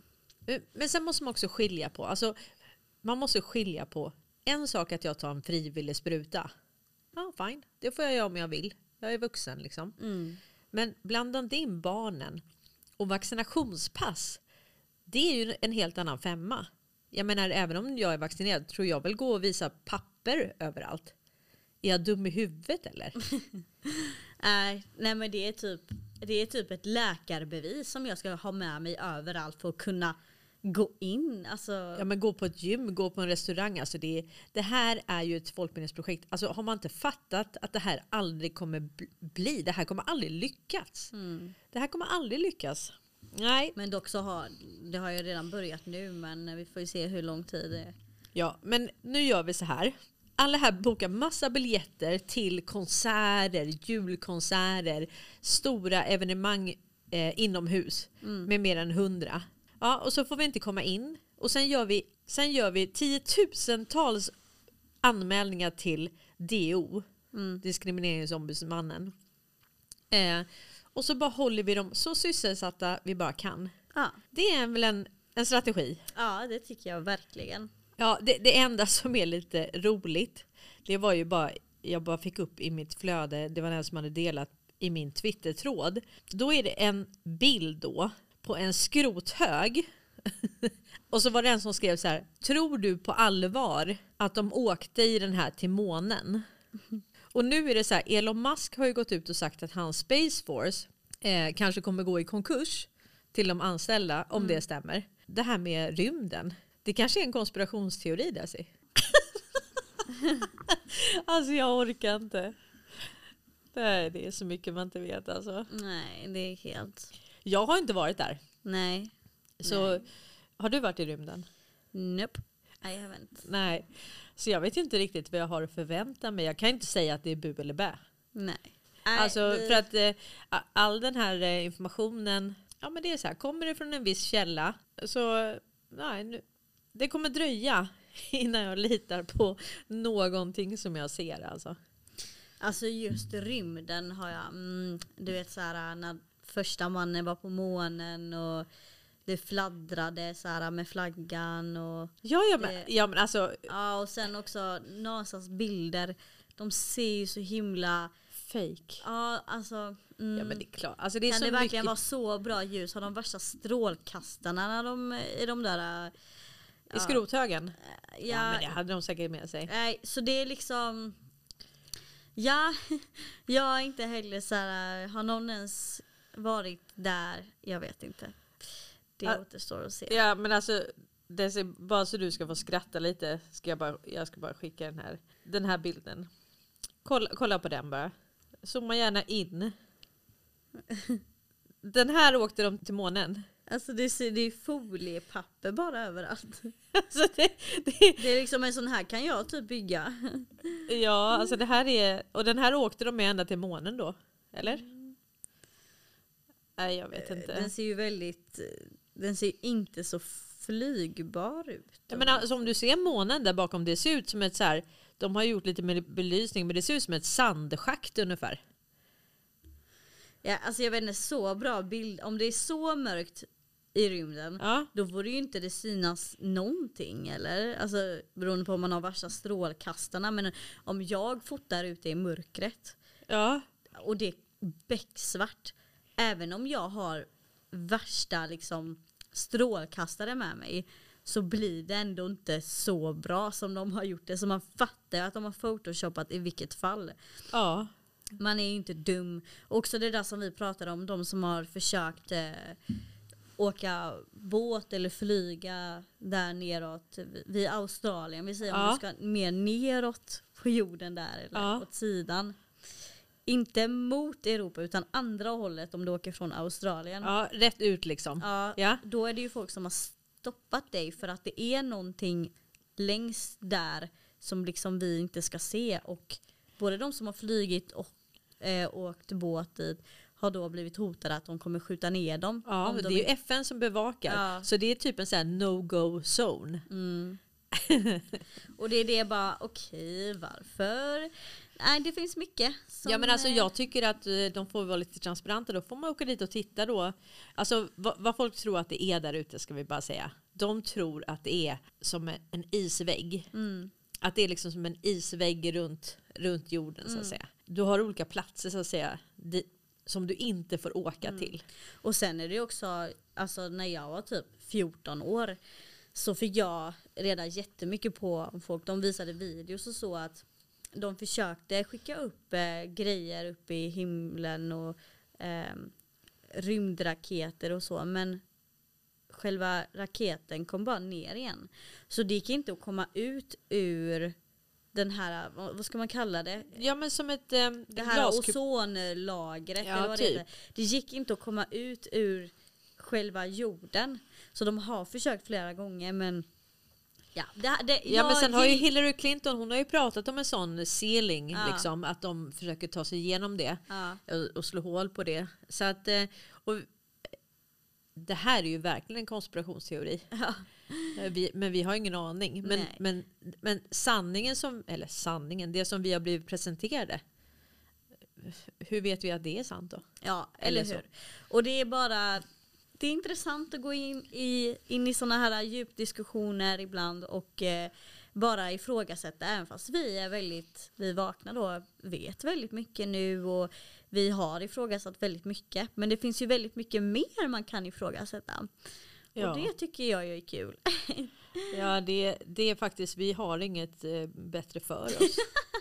Men sen måste man också skilja på, alltså man måste skilja på en sak att jag tar en frivillig spruta. Ja, fine. Det får jag göra om jag vill. Jag är vuxen liksom. Mm. Men blanda inte in barnen. Och vaccinationspass, det är ju en helt annan femma. Jag menar, även om jag är vaccinerad tror jag väl gå och visa papper överallt. Är jag dum i huvudet eller? Nej, nej men det är typ det är typ ett läkarbevis som jag ska ha med mig överallt för att kunna gå in. Alltså... Ja, men gå på ett gym, gå på en restaurang. Alltså det, det här är ju ett folkbildningsprojekt. Alltså har man inte fattat att det här aldrig kommer bli, det här kommer aldrig lyckas. Mm. Det här kommer aldrig lyckas. Nej. Men dock så har det har ju redan börjat nu, men vi får ju se hur lång tid det är. Ja, men nu gör vi så här. Alla här bokar massa biljetter till konserter, julkonserter, stora evenemang eh, inomhus Mm. med mer än hundra. Ja, och så får vi inte komma in. Och sen gör vi, sen gör vi tiotusentals anmälningar till D O, Mm. Diskrimineringsombudsmannen. Eh, och så bara håller vi dem så sysselsatta vi bara kan. Ja. Det är väl en, en strategi. Ja, det tycker jag verkligen. Ja, det, det enda som är lite roligt, det var ju bara, jag bara fick upp i mitt flöde, det var den som hade delat i min Twitter-tråd. Då är det en bild då på en skrothög. Och så var det en som skrev så här: tror du på allvar att de åkte i den här till månen? Och nu är det så här, Elon Musk har ju gått ut och sagt att hans Space Force eh, kanske kommer gå i konkurs till de anställda om mm. det stämmer. Det här med rymden, det kanske är en konspirationsteori där, sig. Alltså jag orkar inte. Nej, det är så mycket man inte vet alltså. Nej, det är helt... Jag har inte varit där. Nej. Så Nej. Har du varit i rymden? Nope. I haven't. Nej. Så jag vet inte riktigt vad jag har att förvänta mig. Jag kan inte säga att det är bu eller bä. Nej. Alltså vi... för att eh, all den här eh, informationen, ja men det är så här, kommer det från en viss källa så nej, nu, det kommer dröja innan jag litar på någonting som jag ser alltså. Alltså just rymden har jag, mm, du vet så här när första mannen var på månen och det fladdrade så här med flaggan och ja, ja, men, det, ja men alltså ja, och sen också NASAs bilder, de ser ju så himla fake. Ja, alltså mm, ja men det är klart. Alltså, det är kan så det verkligen mycket... vara så bra ljus? Har de värsta strålkastarna när de i de där i ja, skrothögen? Ja, Ja, men det hade de säkert med sig. Nej, så det är liksom ja, jag är inte heller så här, har någon ens varit där? Jag vet inte. Det Ja, återstår att se. Ja, men alltså det är bara så du ska få skratta lite. Ska jag, bara, jag ska bara skicka den här, den här bilden. Kolla, kolla på den bara. Zooma gärna in. Den här åkte de till månen. Alltså det är, det är foliepapper bara överallt. Alltså det, det, Det är liksom en sån här kan jag typ bygga. ja, alltså det här är... Och den här åkte de med ända till månen då. Eller? Mm. Nej, jag vet inte. Den ser ju väldigt... Den ser inte så flygbar ut. Ja, men alltså, om du ser månen där bakom, det ser ut som ett så här... De har gjort lite med belysning, men det ser ut som ett sandschakt ungefär. Ja, alltså jag vet inte, så bra bild. Om det är så mörkt i rymden, Ja. då får det ju inte det synas någonting, eller? Alltså beroende på om man har värsta strålkastarna. Men om jag fotar ute i mörkret Ja. och det är becksvart, även om jag har värsta liksom strålkastare med mig, så blir det ändå inte så bra som de har gjort det. Så man fattar att de har photoshopat i vilket fall. Ja. Man är ju inte dum. Också det där som vi pratade om, de som har försökt eh, åka båt eller flyga där neråt vid Australien. Vi säger Ja. om du ska mer neråt på jorden där eller Ja. åt sidan. Inte mot Europa utan andra hållet om du åker från Australien. Ja, rätt ut liksom. Ja, Ja. då är det ju folk som har stoppat dig för att det är någonting längst där som liksom vi inte ska se, och både de som har flygit och eh, åkt båt dit har då blivit hotade att de kommer skjuta ner dem. Ja, om det de är ju F N som bevakar. Ja. Så det är typ en sån här no-go zone. Mm. Och det är det bara, okej, varför? nej, det finns mycket. Som, Ja, men alltså jag tycker att eh, de får vara lite transparenta. Då får man åka dit och titta då. Alltså vad, vad folk tror att det är där ute, ska vi bara säga. De tror att det är som en isvägg. Mm. Att det är liksom som en isvägg runt, runt jorden, så att säga. Du har olika platser, så att säga, di, som du inte får åka Mm. till. Och sen är det också, alltså när jag var typ fjorton år så fick jag reda jättemycket på folk. De visade videos och så att de försökte skicka upp eh, grejer upp i himlen och eh, rymdraketer och så. Men själva raketen kom bara ner igen. Så det gick inte att komma ut ur den här, vad vad ska man kalla det? Ja, men som ett eh, Det här glaskup- ozonlagret. Ja, eller vad typ. det, heter. Det gick inte att komma ut ur själva jorden. Så de har försökt flera gånger, men ja, det, det, Ja, men sen har ju gill- Hillary Clinton, hon har ju pratat om en sån ceiling, Ja. liksom, att de försöker ta sig igenom det ja, och, och slå hål på det. Så att, eh, och det här är ju verkligen en konspirationsteori. ja. Eh, Vi, men vi har ingen aning. Men, Nej. men, men sanningen som, eller sanningen, det som vi har blivit presenterade, hur vet vi att det är sant då? ja, Eller eller så. hur? Och det är bara, det är intressant att gå in i, in i såna här djupdiskussioner ibland och eh, bara ifrågasätta, även fast vi är väldigt, vi vakna då, vet väldigt mycket nu och vi har ifrågasatt väldigt mycket. Men det finns ju väldigt mycket mer man kan ifrågasätta. Ja. Och det tycker jag ju är kul. Ja, det, det är faktiskt, vi har inget eh, bättre för oss.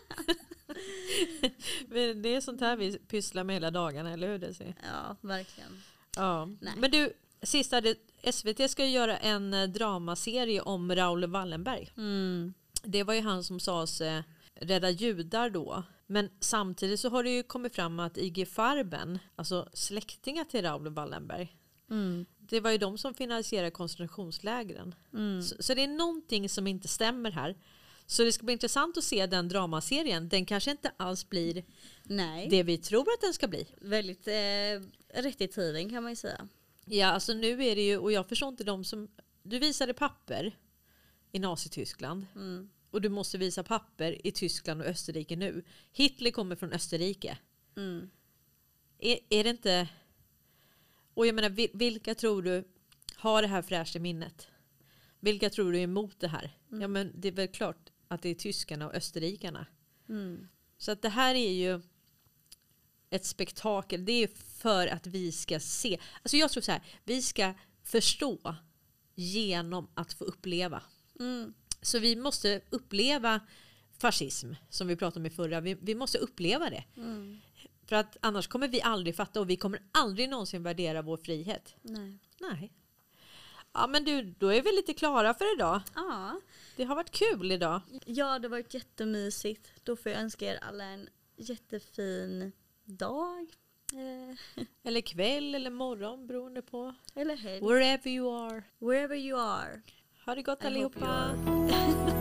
Men det är sånt här vi pysslar med hela dagarna, eller hur det ser? Ja, verkligen. Ja. Nej. Men du, sista, det, S V T ska ju göra en eh, dramaserie om Raoul Wallenberg. Mm. Det var ju han som sades eh, rädda judar då. Men samtidigt så har det ju kommit fram att I G Farben, alltså släktingar till Raoul Wallenberg, Mm. det var ju de som finansierade koncentrationslägren. Mm. Så, så det är någonting som inte stämmer här. Så det ska bli intressant att se den dramaserien. Den kanske inte alls blir Nej, det vi tror att den ska bli. väldigt eh, rätt i tiden kan man ju säga. Ja, alltså nu är det ju, och jag förstår inte de som, du visade papper i Nazityskland. Mm. Och du måste visa papper i Tyskland och Österrike nu. Hitler kommer från Österrike. Mm. Är, är det inte... Och jag menar, vil- vilka tror du har det här fräscht i minnet? Vilka tror du är emot det här? Mm. Ja, men det är väl klart att det är tyskarna och österrikarna. Mm. Så att det här är ju ett spektakel. Det är för att vi ska se. Alltså jag tror så här, vi ska förstå genom att få uppleva. Mm. Så vi måste uppleva fascism, som vi pratade om i förra. Vi, vi måste uppleva det. Mm. För att annars kommer vi aldrig fatta, och vi kommer aldrig någonsin värdera vår frihet. Nej. Nej. Ja, men du, då är vi lite klara för idag. Ja. Det har varit kul idag. ja, det har varit jättemysigt. Då får jag önska er alla en jättefin dag. Eh, Eller kväll eller morgon, beroende på. eller helg. Wherever you are. Wherever you are. Ha det gott I hope you allihopa. are.